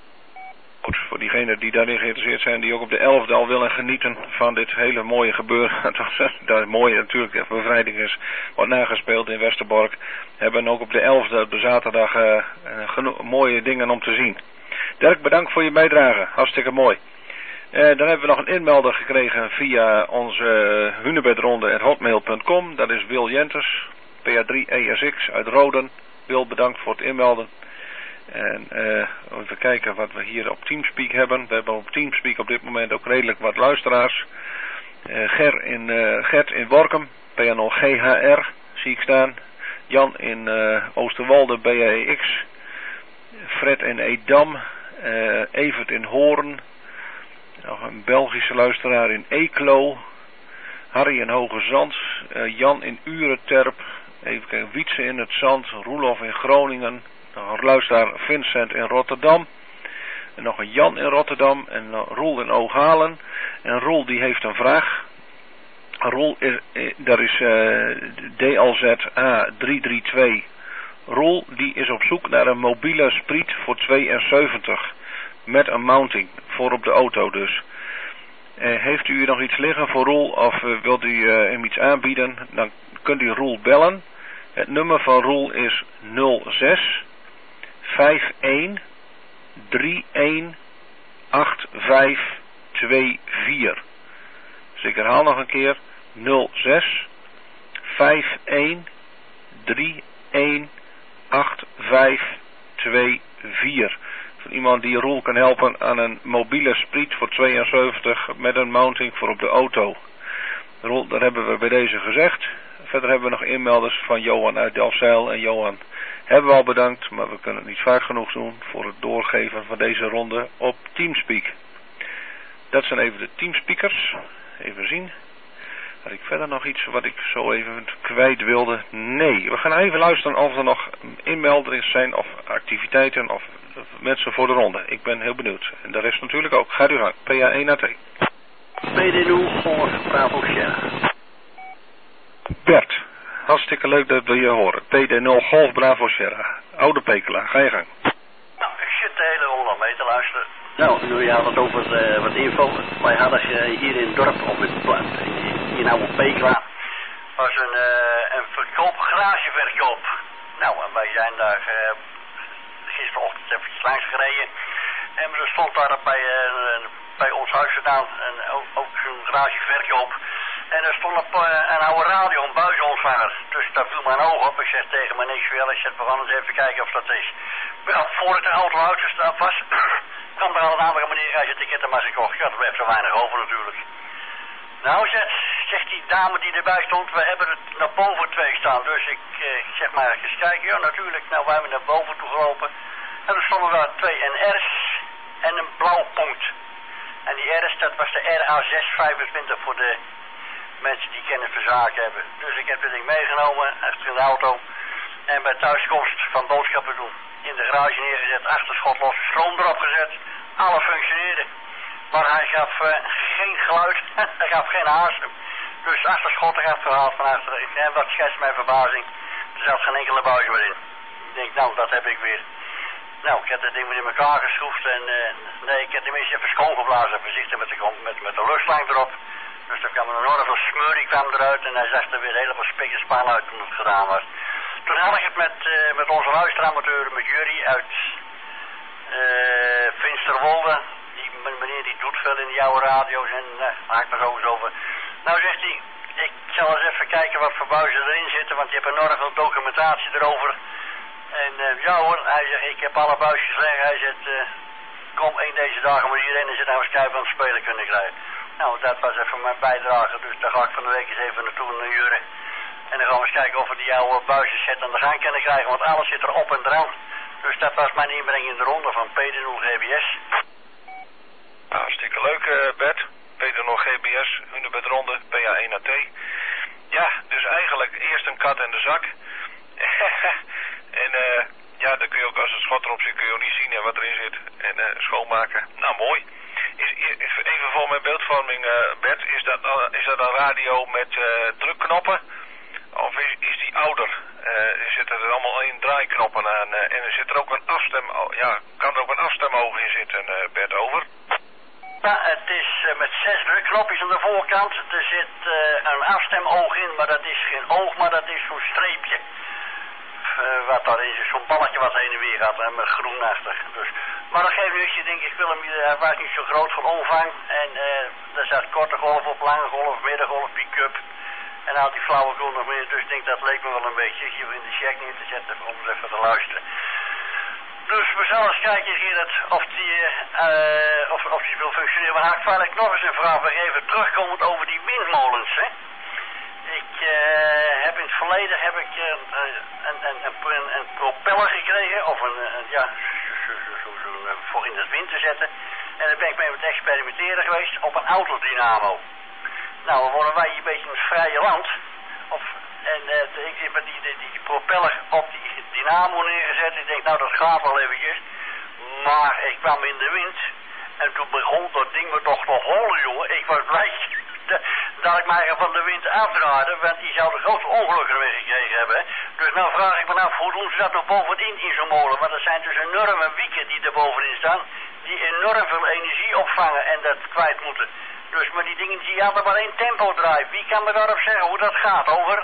Goed, voor diegenen die daarin geïnteresseerd zijn, die ook op de elfde al willen genieten van dit hele mooie gebeuren. Dat mooie natuurlijk, de bevrijding is, wordt nagespeeld in Westerbork. Hebben ook op de elfde, op de zaterdag, uh, uh, mooie dingen om te zien. Dirk, bedankt voor je bijdrage. Hartstikke mooi. Uh, dan hebben we nog een inmelder gekregen via onze uh, hunebedronde at hotmail punt com. Dat is Wil Jenters, P A drie E S X uit Roden. Wil, bedankt voor het inmelden. En uh, even kijken wat we hier op Teamspeak hebben. We hebben op Teamspeak op dit moment ook redelijk wat luisteraars. Uh, Ger in, uh, Gert in Workum, P N O G H R, zie ik staan. Jan in uh, Oosterwolde, B A E X. Fred in Edam. Uh, Evert in Hoorn. Nog een Belgische luisteraar in Eeklo. Harry in Hoge Zand. Uh, Jan in Urenterp. Even kijken, Wietse in het Zand. Roelof in Groningen. Nog een luisteraar Vincent in Rotterdam. En nog een Jan in Rotterdam. En uh, Roel in Ooghalen. En Roel die heeft een vraag. Roel is, uh, dat is uh, D L Z A drie drie twee. Roel die is op zoek naar een mobiele spriet voor tweeënzeventig. Met een mounting. Voor op de auto dus. Uh, heeft u nog iets liggen voor Roel of uh, wilt u uh, hem iets aanbieden? Dan kunt u Roel bellen. Het nummer van Roel is nul zes vijf een drie een acht vijf twee vier. Dus ik herhaal nog een keer. nul zes vijf een drie een acht vijf twee vier. Van iemand die Roel kan helpen aan een mobiele spriet voor tweeënzeventig met een mounting voor op de auto. Roel, dat hebben we bij deze gezegd. Verder hebben we nog inmelders van Johan uit Delfzijl. En Johan hebben we al bedankt, maar we kunnen het niet vaak genoeg doen voor het doorgeven van deze ronde op Teamspeak. Dat zijn even de Teamspeakers. Even zien. Had ik verder nog iets wat ik zo even kwijt wilde? Nee, we gaan even luisteren of er nog inmelders zijn of activiteiten of mensen voor de ronde. Ik ben heel benieuwd. En de rest natuurlijk ook. Gaat u gang. P A één A T. P D nul Golf Bravo Sierra. Bert, hartstikke leuk dat we je horen. P D nul Golf Bravo Sierra. Oude Pekela, ga je gang. Nou, ik zit de hele ronde mee te luisteren. Nou, nu je had het over uh, wat info. Wij hadden uh, hier in het dorp op het plat. Hier nou op Pekela. Was een, uh, een verkoop, garageverkoop. Nou, en wij zijn daar uh, gisterochtend eventjes langs gereden. En er stond daar bij, uh, bij ons huis gedaan en ook, ook zo'n garageverkoop. En er stond op uh, een oude radio, een buizenontvanger. Dus daar viel mijn oog op. Ik zeg tegen mijn niks wel, ik zeg, we gaan eens even kijken of dat is. Wel, voordat de auto uitgestapt was, kwam er al een andere meneer uit je ticketten maar gekocht. Ja, er bleef zo weinig over natuurlijk. Nou, zegt, zegt die dame die erbij stond, we hebben het naar boven twee staan. Dus ik uh, zeg maar eens kijken. Ja, natuurlijk. Nou, wij hebben naar boven toe gelopen. En er stonden daar twee N R's en een blauw punt. En die R's, dat was de R A zes vijfentwintig voor de mensen die kennis van zaken hebben. Dus ik heb het ding meegenomen, achter in de auto. En bij thuiskomst van boodschappen doen. In de garage neergezet, achterschot los, stroom erop gezet. Alles functioneerde. Maar hij gaf uh, geen geluid, hij gaf geen asem. Dus achterschotten gaat verhaald van achter. Ik heb wat schets mijn verbazing. Er zat geen enkele buis meer in. Ik denk, nou, dat heb ik weer. Nou, ik heb het ding weer in elkaar geschroefd en uh, nee, ik heb tenminste even schoongeblazen, voorzichtig met de, met, met de luchtslang erop. Dus er kwam een enorme smeur, die kwam eruit en hij zag er weer helemaal spik en span uit toen het gedaan was. Toen had ik het met, uh, met onze luisteramateur, met Jury uit uh, Finsterwolde. Die meneer die doet veel in die oude radio's en uh, maakt er zo eens over. Nou zegt hij, ik zal eens even kijken wat voor buizen erin zitten, want je hebt enorm veel documentatie erover. En uh, ja hoor, hij zegt, ik heb alle buisjes liggen. Hij zegt, uh, kom een deze dagen maar hierheen en zit nou eens kijken van het spelen kunnen krijgen. Nou, dat was even mijn bijdrage, dus daar ga ik van de week eens even naartoe naar Juren. En dan gaan we eens kijken of we die oude buisjes aan de gang kunnen krijgen, want alles zit er op en eraan. Dus dat was mijn inbreng in de ronde van Peter nul G B S. Hartstikke leuk, uh, Bert. Peter nul G B S, Hunebed Ronde, P A één A T. Ja, dus eigenlijk eerst een kat in de zak. En uh, ja, dan kun je ook als het schot erop zit, kun je ook niet zien hè, wat erin zit. En uh, schoonmaken. Nou, mooi. Is, is, even voor mijn beeldvorming, uh, Bert, is dat, uh, is dat een radio met uh, drukknoppen? Of is, is die ouder? Uh, zitten er allemaal één draaiknoppen aan? Uh, en er zit er ook een afstem... Ja, kan er ook een afstemoog in zitten, uh, Bert, over? Ja, het is uh, met zes drukknopjes aan de voorkant. Er zit uh, een afstemoog in, maar dat is geen oog, maar dat is zo'n streepje. Uh, wat daar is, zo'n balletje wat heen en weer gaat en met groen achter. Dus, maar dat geeft niet, je denkt, ik wil hem, hij was niet zo groot van omvang. En uh, er zat korte golf op, lange golf, middengolf, pick-up. En al die flauwe groen nog meer, dus ik denk dat leek me wel een beetje hier in de check neer te zetten om eens even te luisteren. Dus we zullen eens kijken, Gerard, of die, uh, of, of die wil functioneren. Maar haak val ik nog eens een vraag, even terugkomend over die windmolens, hè. Ik uh, heb in het verleden heb ik, uh, een, een, een, een propeller gekregen, of een, een ja, zo, zo, zo, zo, zo, voor in het wind te zetten. En dan ben ik mee met experimenteren geweest op een autodynamo. Nou, dan worden wij een beetje in het vrije land. Of, en uh, ik heb die, die, die propeller op die dynamo neergezet. Ik denk, nou dat gaat wel eventjes. Maar ik kwam in de wind. En toen begon dat ding me toch te hollen, jongen. Ik was blij dat ik mij van de wind afdraaide, want die zou de grootste ongelukken weer gekregen hebben. Dus nou vraag ik me af, hoe doen ze dat nog bovenin in zo'n molen? Want er zijn dus enorme wieken die er bovenin staan, die enorm veel energie opvangen en dat kwijt moeten. Dus maar die dingen die hadden maar één tempo draaien. Wie kan me daarop zeggen hoe dat gaat, over?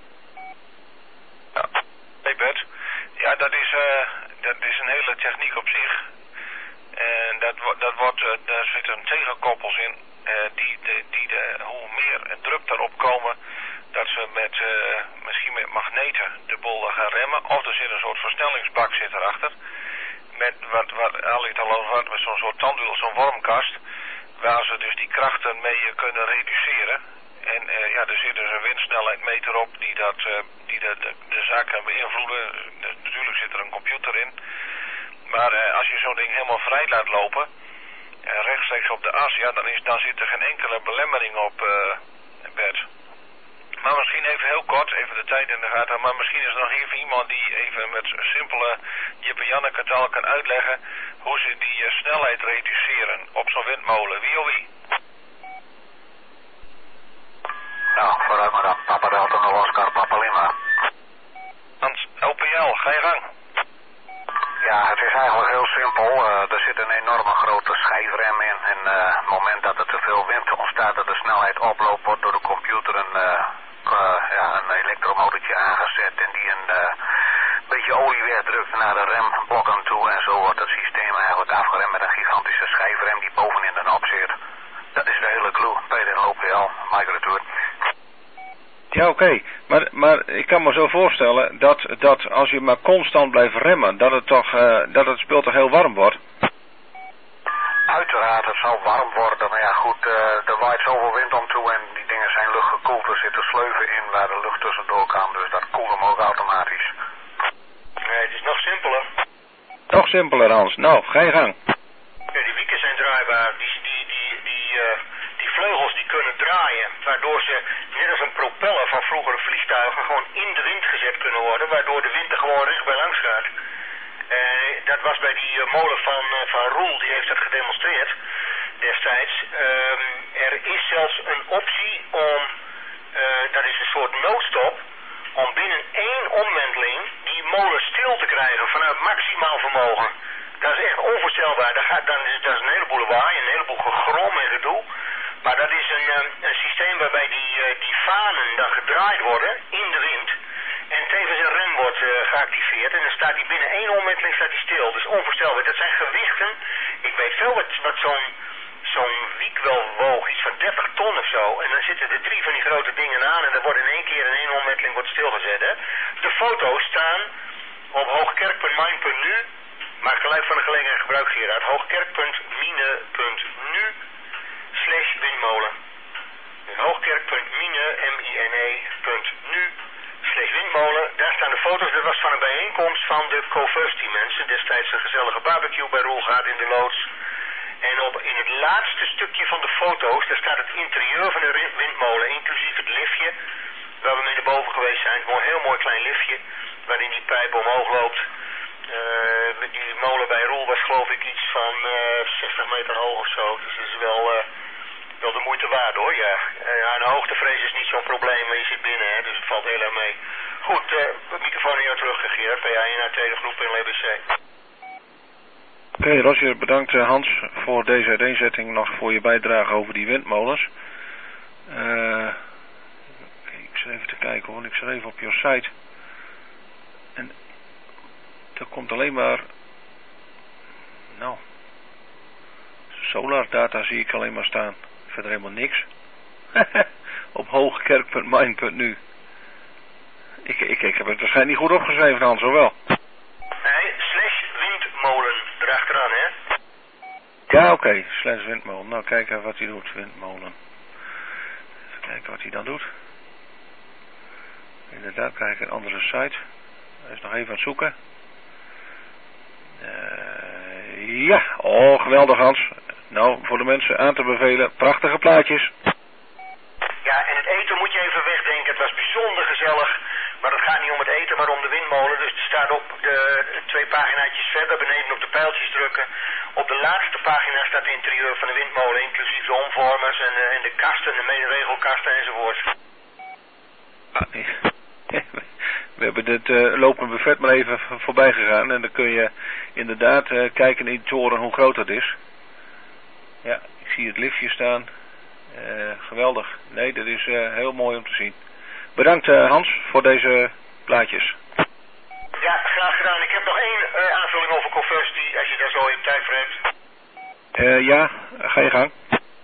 Ja, hey Bert. Ja, dat is, uh, dat is een hele techniek op zich. En dat, dat wordt, uh, daar zitten tegenkoppels in. Uh, die, de, die de, hoe meer druk erop komen, dat ze met, uh, misschien met magneten de boel gaan remmen. Of er zit een soort versnellingsbak zit erachter. Met wat, wat al ik al over had, met zo'n soort tandwiel, zo'n wormkast. Waar ze dus die krachten mee kunnen reduceren. En uh, ja, er zit dus een windsnelheidmeter op die, dat, uh, die de, de, de zaak kan beïnvloeden. Dus natuurlijk zit er een computer in. Maar uh, als je zo'n ding helemaal vrij laat lopen, uh, rechtstreeks op de as, ja, dan, is, dan zit er geen enkele belemmering op, uh, Bert. Maar misschien even heel kort, even de tijd in de gaten, maar misschien is er nog even iemand die even met simpele Jippe Janneke taal kan uitleggen hoe ze die uh, snelheid reduceren op zo'n windmolen. Wie of wie? Nou, vooruit maar dan. Papa Delta nul Oscar, Papa Lima. Hans, L P L, ga je gang. Ja, het is eigenlijk heel simpel. Uh, er zit een enorme grote schijfrem in. En uh, het moment dat er te veel wind ontstaat, dat de snelheid oploopt, wordt door de computer een, uh, uh, ja, een elektromotortje aangezet. En die een uh, beetje olie wegdrukt naar de remblokken toe. En zo wordt het systeem eigenlijk afgeremd met een gigantische schijfrem die bovenin de knop zit. Dat is de hele clue. Peter L P L, Mike Retour. Ja, oké. Okay. Maar, maar ik kan me zo voorstellen dat, dat als je maar constant blijft remmen, dat het toch, uh, dat het spul toch heel warm wordt? Uiteraard, het zal warm worden. Maar ja, goed, uh, er waait zoveel wind om toe en die dingen zijn luchtgekoeld. Er zitten sleuven in waar de lucht tussendoor kan, dus dat koelt hem ook automatisch. Nee, het is nog simpeler. Nog simpeler, Hans. Nou, ga je gang. Ja, die wieken zijn draaibaar. Die, die, die, die, uh, die vleugels die kunnen draaien, waardoor ze, net als een propeller van vroegere vliegtuigen, gewoon in de wind gezet kunnen worden, waardoor de wind er gewoon recht bij langs gaat. Uh, dat was bij die uh, molen van, uh, van Roel, die heeft dat gedemonstreerd destijds. Uh, er is zelfs een optie om dat is een soort noodstop om binnen één omwenteling die molen stil te krijgen vanuit maximaal vermogen. Dat is echt onvoorstelbaar. Dat, gaat, dan is, dat is een heleboel lawaai, een heleboel gegrom en gedoe. Maar dat is een, een systeem waarbij die, die vanen dan gedraaid worden in de wind. En tevens een rem wordt uh, geactiveerd en dan staat die binnen één omwenteling staat die stil. Dus onvoorstelbaar. Dat zijn gewichten. Ik weet veel wat, wat zo'n zo'n wiek wel woog, iets van dertig ton of zo. En dan zitten er drie van die grote dingen aan en dat wordt in één keer in één omwenteling wordt stilgezet. Hè. De foto's staan op hoogkerk punt mine punt nu. Maak gelijk van de gelegenheid gebruik, Gerard. hoogkerk punt mine punt nu slash windmolen. hoogkerk punt mine, M I N E, punt nu slash windmolen. Daar staan de foto's. Dat was van een bijeenkomst van de Coversty mensen. Destijds een gezellige barbecue bij Roelgaard in de loods. En op, in het laatste stukje van de foto's, daar staat het interieur van de windmolen, inclusief het liftje, waar we mee naar boven geweest zijn. Gewoon een heel mooi klein liftje, waarin die pijp omhoog loopt. Uh, die molen bij Roel was geloof ik iets van uh, zestig meter hoog of zo. Dus dat is wel, uh, wel de moeite waard hoor, ja. Uh, een hoogtevrees is niet zo'n probleem, maar je zit binnen, hè, dus het valt heel erg mee. Goed, uh, de microfoon in jou teruggegeerd, P A één A tweede groep in L B C. Oké, okay, Roger, bedankt Hans voor deze uiteenzetting, nog voor je bijdrage over die windmolens. Uh, ik zit even te kijken hoor, ik zit even op je site. En er komt alleen maar, nou, solar data zie ik alleen maar staan. Verder helemaal niks. Op hoogkerk punt mine punt nu. Ik, ik, ik heb het waarschijnlijk niet goed opgeschreven, Hans, of wel? Nee, slash windmolen erachteraan, hè? Ja, oké, okay. slash windmolen. Nou, kijken wat hij doet, windmolen. Even kijken wat hij dan doet. Inderdaad, krijg ik een andere site. Hij is nog even aan het zoeken. Uh, ja, oh, geweldig Hans. Nou, voor de mensen aan te bevelen, prachtige plaatjes. Ja, en het eten moet je even wegdenken. Het was bijzonder gezellig. Maar het gaat niet om het eten, maar om de windmolen. Dus er staat op de twee paginaatjes verder, beneden op de pijltjes drukken. Op de laatste pagina staat het interieur van de windmolen, inclusief de omvormers en de, en de kasten, de mederegelkasten enzovoort. Ah, nee. We hebben dit uh, lopend buffet maar even voorbij gegaan. En dan kun je inderdaad uh, kijken in de toren hoe groot dat is. Ja, ik zie het liftje staan. Uh, geweldig. Nee, dat is uh, heel mooi om te zien. Bedankt uh, Hans voor deze plaatjes. Ja, graag gedaan. Ik heb nog één uh, aanvulling over Coversty, als je daar zo even tijd voor hebt. Uh, ja, ga je gang.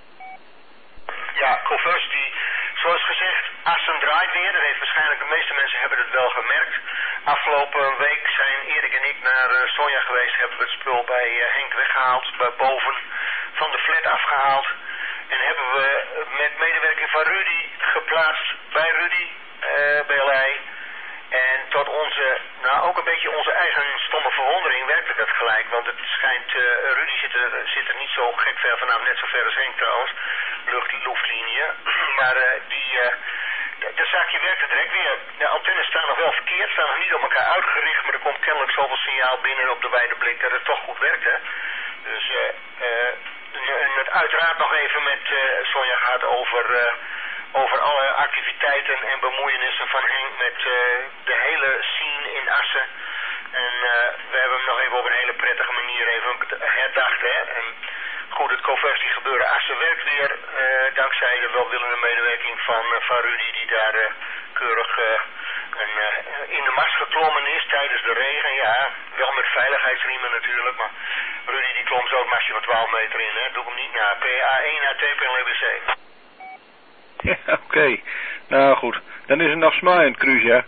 Ja, Coversty. Zoals gezegd, Assen draait weer. Dat heeft waarschijnlijk, de meeste mensen hebben het wel gemerkt. Afgelopen week zijn Erik en ik naar uh, Sonja geweest. Hebben we het spul bij uh, Henk weggehaald. Bij boven van de flat afgehaald. En hebben we met medewerking van Rudy geplaatst bij Rudy, uh, B L I. En tot onze, nou ook een beetje onze eigen stomme verwondering werkte dat gelijk. Want het schijnt, uh, Rudy zit er, zit er niet zo gek ver vanaf, net zo ver als Henk trouwens. Lucht, luchtlinie. Maar uh, die, uh, dat zaakje werkte direct weer. De antennes staan nog wel verkeerd, staan nog niet op elkaar uitgericht. Maar er komt kennelijk zoveel signaal binnen op de wijde blik dat het toch goed werkt. Hè? Dus uh, uh, en het uiteraard nog even met uh, Sonja gaat over... Uh, over alle activiteiten en bemoeienissen van Henk met uh, de hele scene in Assen. En uh, we hebben hem nog even op een hele prettige manier even herdacht. Hè? En goed, het Coversty gebeuren Assen werkt weer, uh, dankzij de welwillende medewerking van, uh, van Rudy, die daar uh, keurig uh, een, uh, in de mast geklommen is tijdens de regen. Ja, wel met veiligheidsriemen natuurlijk, maar Rudy die klom zo het mastje van twaalf meter in. Hè? Doe hem niet na. P A één A T P L B C. Ja, oké. Okay. Nou goed, dan is het nog smaaiend, Cruise, ja?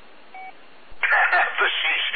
Precies.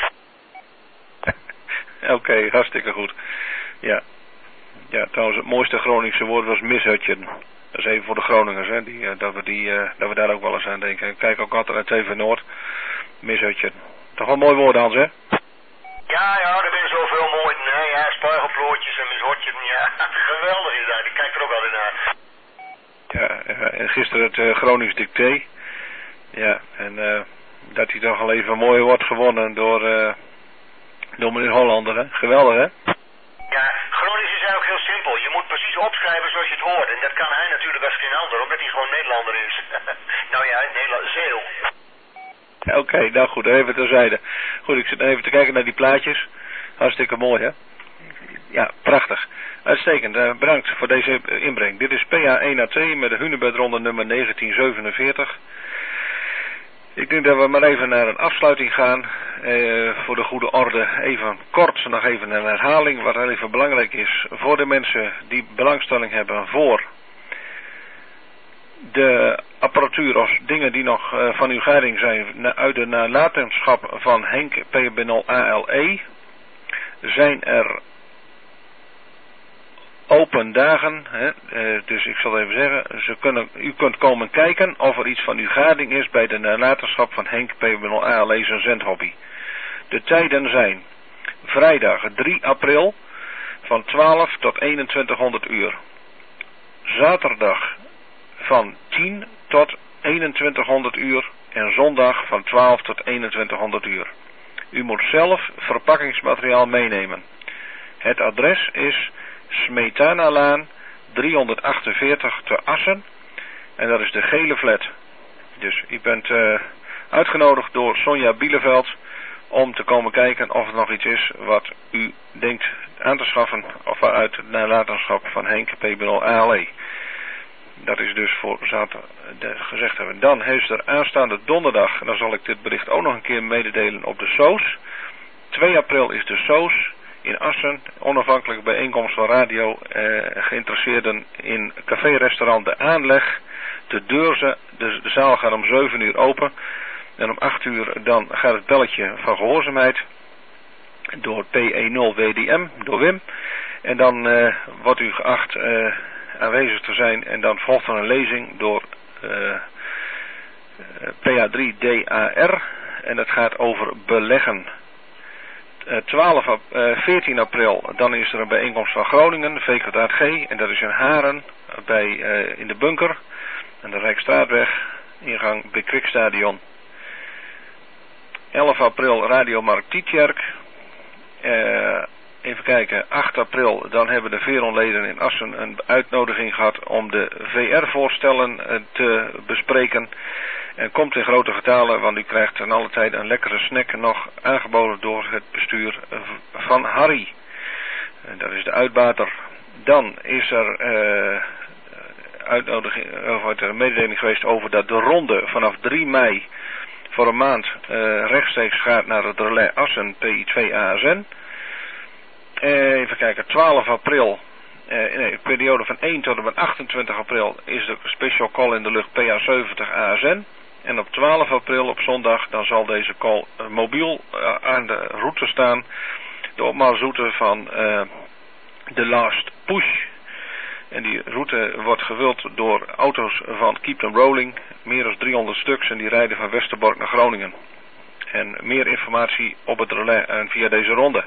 Oké, okay, hartstikke goed. Ja. Ja, trouwens, het mooiste Groningse woord was mishutjen. Dat is even voor de Groningers, hè, die, uh, dat, we die, uh, dat we daar ook wel eens aan denken. Ik kijk ook altijd naar T V Noord. Mishutjen. Toch wel een mooi woord, Hans, hè? Ja, ja, er zijn zoveel mooi. Nee, ja, spuigelplootjes en mishutjen. Ja, geweldig is dat. Ik kijk er ook altijd naar. Ja, en gisteren het uh, Gronings dicté. Ja, en uh, dat hij toch al even mooi wordt gewonnen door, uh, door meneer Hollander, hè? Geweldig, hè? Ja, Gronings is eigenlijk heel simpel. Je moet precies moeten opschrijven zoals je het hoort. En dat kan hij natuurlijk als geen ander, omdat hij gewoon Nederlander is. Nou ja, Nederland, Zeel. Oké, okay, nou goed, even terzijde. Goed, ik zit even te kijken naar die plaatjes. Hartstikke mooi, hè? Ja, prachtig. Uitstekend, uh, bedankt voor deze inbreng. Dit is P A één A T met de Hunebedronde nummer negentien zevenenveertig. Ik denk dat we maar even naar een afsluiting gaan. Uh, voor de goede orde even kort nog even een herhaling. Wat even belangrijk is voor de mensen die belangstelling hebben voor de apparatuur of dingen die nog uh, van uw gading zijn uit de nalatenschap van Henk P B nul A L E. Zijn er open dagen, hè? Uh, dus ik zal even zeggen, ze kunnen, u kunt komen kijken of er iets van uw gading is bij de nalatenschap van Henk P B nul A L E zijn zendhobby. De tijden zijn vrijdag drie april van twaalf tot eenentwintighonderd uur. Zaterdag van tien tot eenentwintighonderd uur en zondag van twaalf tot eenentwintighonderd uur. U moet zelf verpakkingsmateriaal meenemen. Het adres is Smetanalaan driehonderdachtenveertig te Assen en dat is de gele flat. Dus u bent uh, uitgenodigd door Sonja Bieleveld om te komen kijken of er nog iets is wat u denkt aan te schaffen of uit de nalatenschap van Henk P B nul A L E. Dat is dus voor zaterdag gezegd hebben. Dan heeft er aanstaande donderdag, en dan zal ik dit bericht ook nog een keer mededelen op de Soos. twee april is de Soos in Assen, onafhankelijke bijeenkomst van radio, eh, geïnteresseerden in café-restaurant De Aanleg. De deur, de, de zaal gaat om zeven uur open en om acht uur dan gaat het belletje van gehoorzaamheid door P E nul W D M, door Wim. En dan eh, wordt u geacht eh, aanwezig te zijn en dan volgt er een lezing door uh, P A drie D A R en het gaat over beleggen. Uh, twaalf, uh, veertien april dan is er een bijeenkomst van Groningen, V K G, en dat is in Haren bij, uh, in de bunker aan de Rijksstraatweg, ingang bij Kwikstadion. elf april Radio Markt Tietjerk. Uh, Even kijken, acht april, dan hebben de Veronleden in Assen een uitnodiging gehad om de V R-voorstellen te bespreken. En komt in grote getalen, want u krijgt ten alle tijde een lekkere snack nog aangeboden door het bestuur van Harry. En dat is de uitbater. Dan is er uh, uitnodiging, of een mededeling geweest over dat de ronde vanaf drie mei voor een maand uh, rechtstreeks gaat naar het relais Assen P I twee A S N. Even kijken, twaalf april, eh, nee, de periode van één tot en met achtentwintig april is de special call in de lucht P A zeventig A S N. En op twaalf april, op zondag, dan zal deze call uh, mobiel uh, aan de route staan. De opmarsroute van uh, The Last Push. En die route wordt gevuld door auto's van Keep Them Rolling, meer dan driehonderd stuks, en die rijden van Westerbork naar Groningen. En meer informatie op het relais en via deze ronde.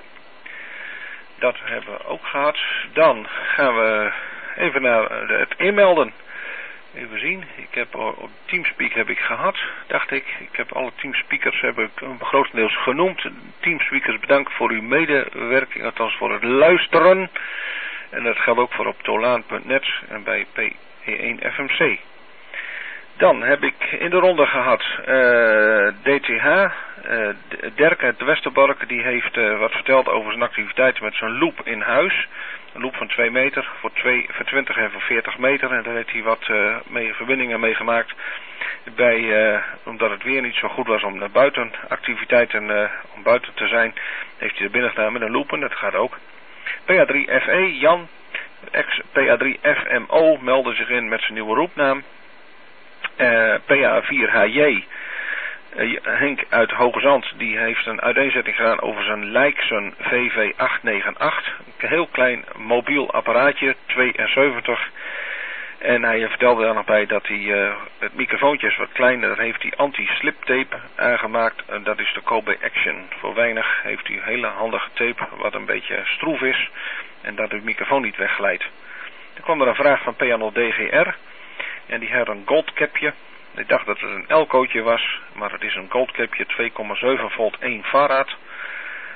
Dat hebben we ook gehad. Dan gaan we even naar het inmelden. Even zien. Ik heb op Teamspeak heb ik gehad, dacht ik. Ik heb alle Teamspeakers heb ik grotendeels genoemd. Teamspeakers bedankt voor uw medewerking, althans voor het luisteren. En dat geldt ook voor op tolaan punt net en bij P E één F M C. Dan heb ik in de ronde gehad uh, D T H, uh, Dirk uit Westerbork, die heeft uh, wat verteld over zijn activiteiten met zijn loop in huis. Een loop van twee meter, voor, twee, voor twintig en voor veertig meter. En daar heeft hij wat uh, mee, verbindingen meegemaakt. Bij, uh, omdat het weer niet zo goed was om naar buiten activiteiten, uh, om buiten te zijn, heeft hij er binnen gedaan met een loop en dat gaat ook. P A drie F E, Jan, ex-P A drie F M O, meldde zich in met zijn nieuwe roepnaam. Uh, P A vier H J, uh, Henk uit Hoge Zand, die heeft een uiteenzetting gedaan over zijn Leiksen V V acht negen acht. Een heel klein mobiel apparaatje, tweeënzeventig. En hij vertelde er nog bij dat hij, uh, het microfoontje is wat kleiner, daar heeft hij anti-slip tape aangemaakt. En dat is de Kobe Action. Voor weinig heeft hij hele handige tape, wat een beetje stroef is. En dat de microfoon niet wegglijdt. Er kwam er een vraag van P A nul D G R. En die had een goldcapje. Ik dacht dat het een Elcootje was, maar het is een goldcapje twee komma zeven volt één farad.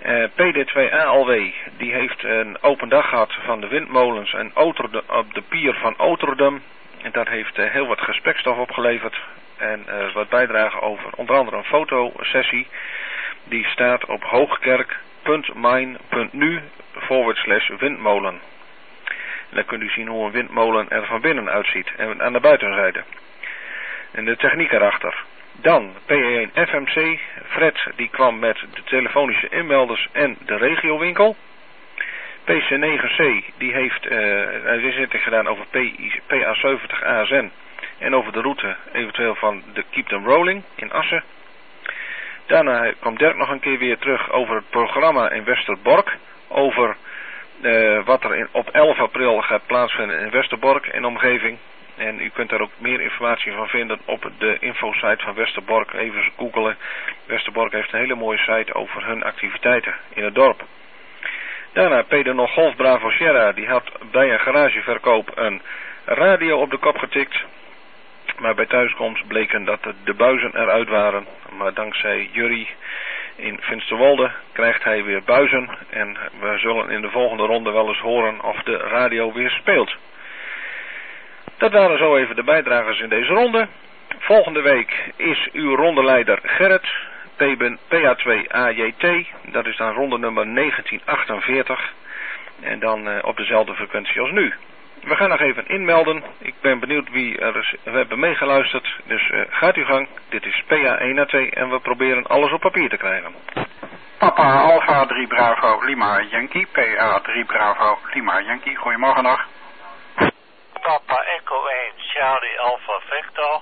Uh, P D twee A L W, die heeft een open dag gehad van de windmolens en Oterde, op de pier van Oterdum. En dat heeft uh, heel wat gesprekstof opgeleverd. En uh, wat bijdragen over onder andere een fotosessie. Die staat op hoogkerk.mine.nu forward slash windmolen. En dan kunt u zien hoe een windmolen er van binnen uitziet. En aan de buitenzijde. En de techniek erachter. Dan P E één F M C. Fred die kwam met de telefonische inmelders en de regiowinkel. P C negen C die heeft uh, een inzetting gedaan over P A zeventig A S N. En over de route eventueel van de Keep Them Rolling in Assen. Daarna komt Dirk nog een keer weer terug over het programma in Westerbork. Over uh, wat er in, op elf april gaat plaatsvinden in Westerbork en omgeving. En u kunt daar ook meer informatie van vinden op de infosite van Westerbork. Even googelen. Westerbork heeft een hele mooie site over hun activiteiten in het dorp. Daarna Peter nog Golf Bravo Sierra. Die had bij een garageverkoop een radio op de kop getikt. Maar bij thuiskomst bleken dat de buizen eruit waren. Maar dankzij Jury in Finsterwolde krijgt hij weer buizen. En we zullen in de volgende ronde wel eens horen of de radio weer speelt. Dat waren zo even de bijdragers in deze ronde. Volgende week is uw rondeleider Gerrit, P A twee A J T. Dat is dan ronde nummer negentien achtenveertig. En dan uh, op dezelfde frequentie als nu. We gaan nog even inmelden. Ik ben benieuwd wie er is, we hebben meegeluisterd. Dus uh, gaat uw gang. Dit is P A één A T en we proberen alles op papier te krijgen. Papa Alpha drie Bravo Lima Yankee. P A drie Bravo Lima Yankee. Goedemorgen nog. Papa Echo één Charlie Alpha Victor.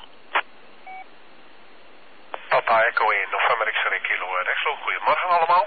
Papa Echo één November X-ray Kilo Rexel. Goedemorgen allemaal.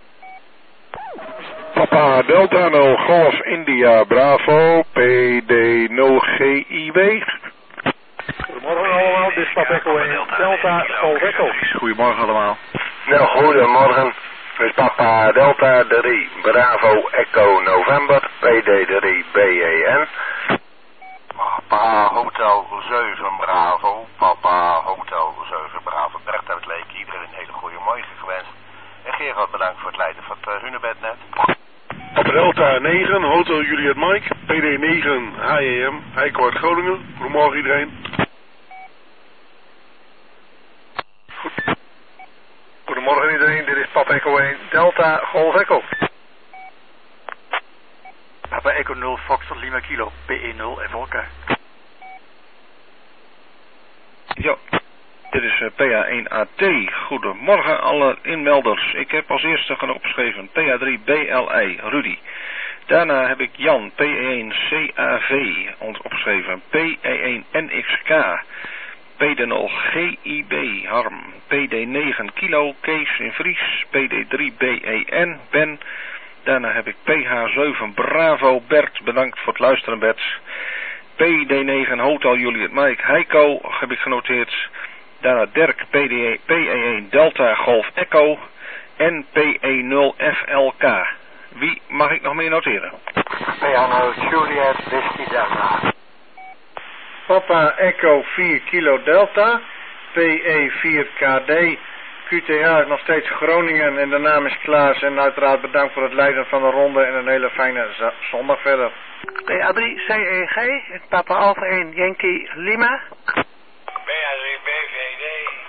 Papa Delta nul Golf India Bravo P D nul G I B. Goedemorgen allemaal, dit is Papa Echo één Delta Golf Echo. Goedemorgen allemaal. Nou, goedemorgen. Dit is Papa Delta drie Bravo Echo November P D drie B E N. Papa Hotel zeven Bravo, Papa Hotel zeven Bravo, Bert uit Leek, iedereen een hele goede morgen gewenst. En Gerard bedankt voor het leiden van het uh, Hunebed net. Papa Delta negen, Hotel Juliet Mike, P D negen H E M, Heiko uit Groningen. Goedemorgen iedereen. Goed. Goedemorgen iedereen, dit is Papa Echo één Delta Golf Echo. Papa Echo nul Foxtrot Lima Kilo, P E nul F L K. Ja, dit is uh, P A één A T. Goedemorgen alle inmelders. Ik heb als eerste gaan opgeschreven P A drie B L I, Rudy. Daarna heb ik Jan, P E één C A V, opgeschreven. P E één N X K, P D nul G I B, Harm. P D negen Kilo, Kees in Vries. P D drie B E N, Ben. Daarna heb ik P H zeven Bravo Bert, bedankt voor het luisteren Bert. P D negen Hotel Juliet Mike Heiko heb ik genoteerd. Daarna Dirk P E één Delta Golf Echo en P E nul F L K. Wie mag ik nog meer noteren? P A nul Juliet Whisky Delta. Papa Echo vier Kilo Delta, P E vier K D. Q T A is nog steeds Groningen en de naam is Klaas. En uiteraard bedankt voor het leiden van de ronde en een hele fijne zondag verder. P A drie C E G, Papa Alpha één Yankee Lima. P A drie B V D.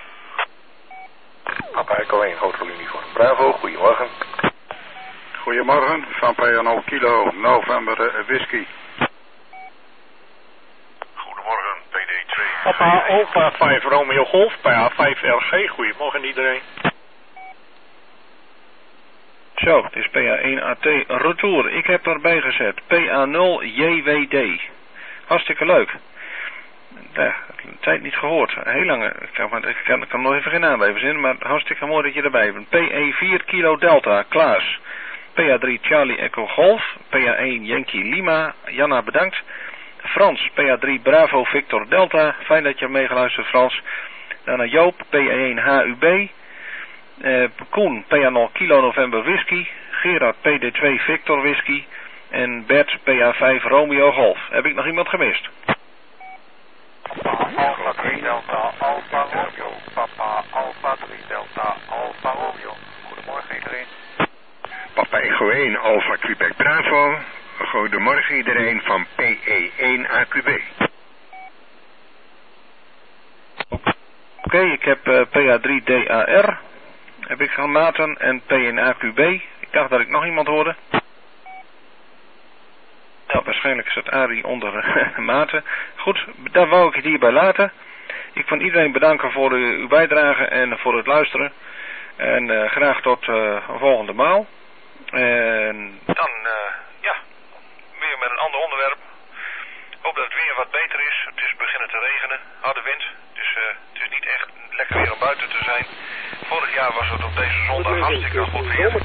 Papa Echo één Hotel Uniform Bravo, goedemorgen. Goedemorgen, van P A nul Kilo November Whisky. Goedemorgen, P D twee. Papa Alpha vijf Romeo Golf, P A vijf L G. Goedemorgen iedereen. Zo, het is P A één A T Retour. Ik heb erbij gezet P A nul J W D. Hartstikke leuk. Ja, tijd niet gehoord. Heel lang. Ik kan, ik kan, ik kan nog even geen naam bij verzinnen, maar hartstikke mooi dat je erbij bent. P E vier Kilo Delta, Klaas. P A drie Charlie Echo Golf. P A één Yankee Lima. Janna, bedankt. Frans, P A drie Bravo Victor Delta. Fijn dat je hebt meegeluisterd, Frans. Daarna Joop, P A één H U B. Uh, Koen, P A nul Kilo November Whisky. Gerard, P D twee Victor Whisky. En Bert, P A vijf Romeo Golf. Heb ik nog iemand gemist? Papa Alpha drie Delta Alpha Romeo. Papa Alpha drie Delta Alpha Romeo. Goedemorgen iedereen. één Alpha Quebec Bravo. Goedemorgen iedereen van P E één A Q B. Oké, okay, ik heb uh, P A drie D A R. Heb ik gematen en P één A Q B. Ik dacht dat ik nog iemand hoorde. Nou, waarschijnlijk is het Arie onder Maarten. Goed, daar wou ik het hierbij laten. Ik wil iedereen bedanken voor uh, uw bijdrage en voor het luisteren. En uh, graag tot uh, een volgende maal. En dan, uh, ja, weer met een ander onderwerp. Ik hoop dat het weer wat beter is. Het is beginnen te regenen, harde wind. Dus uh, het is niet echt lekker weer om buiten te zijn. Vorig jaar was het op deze zondag hartstikke goed weer.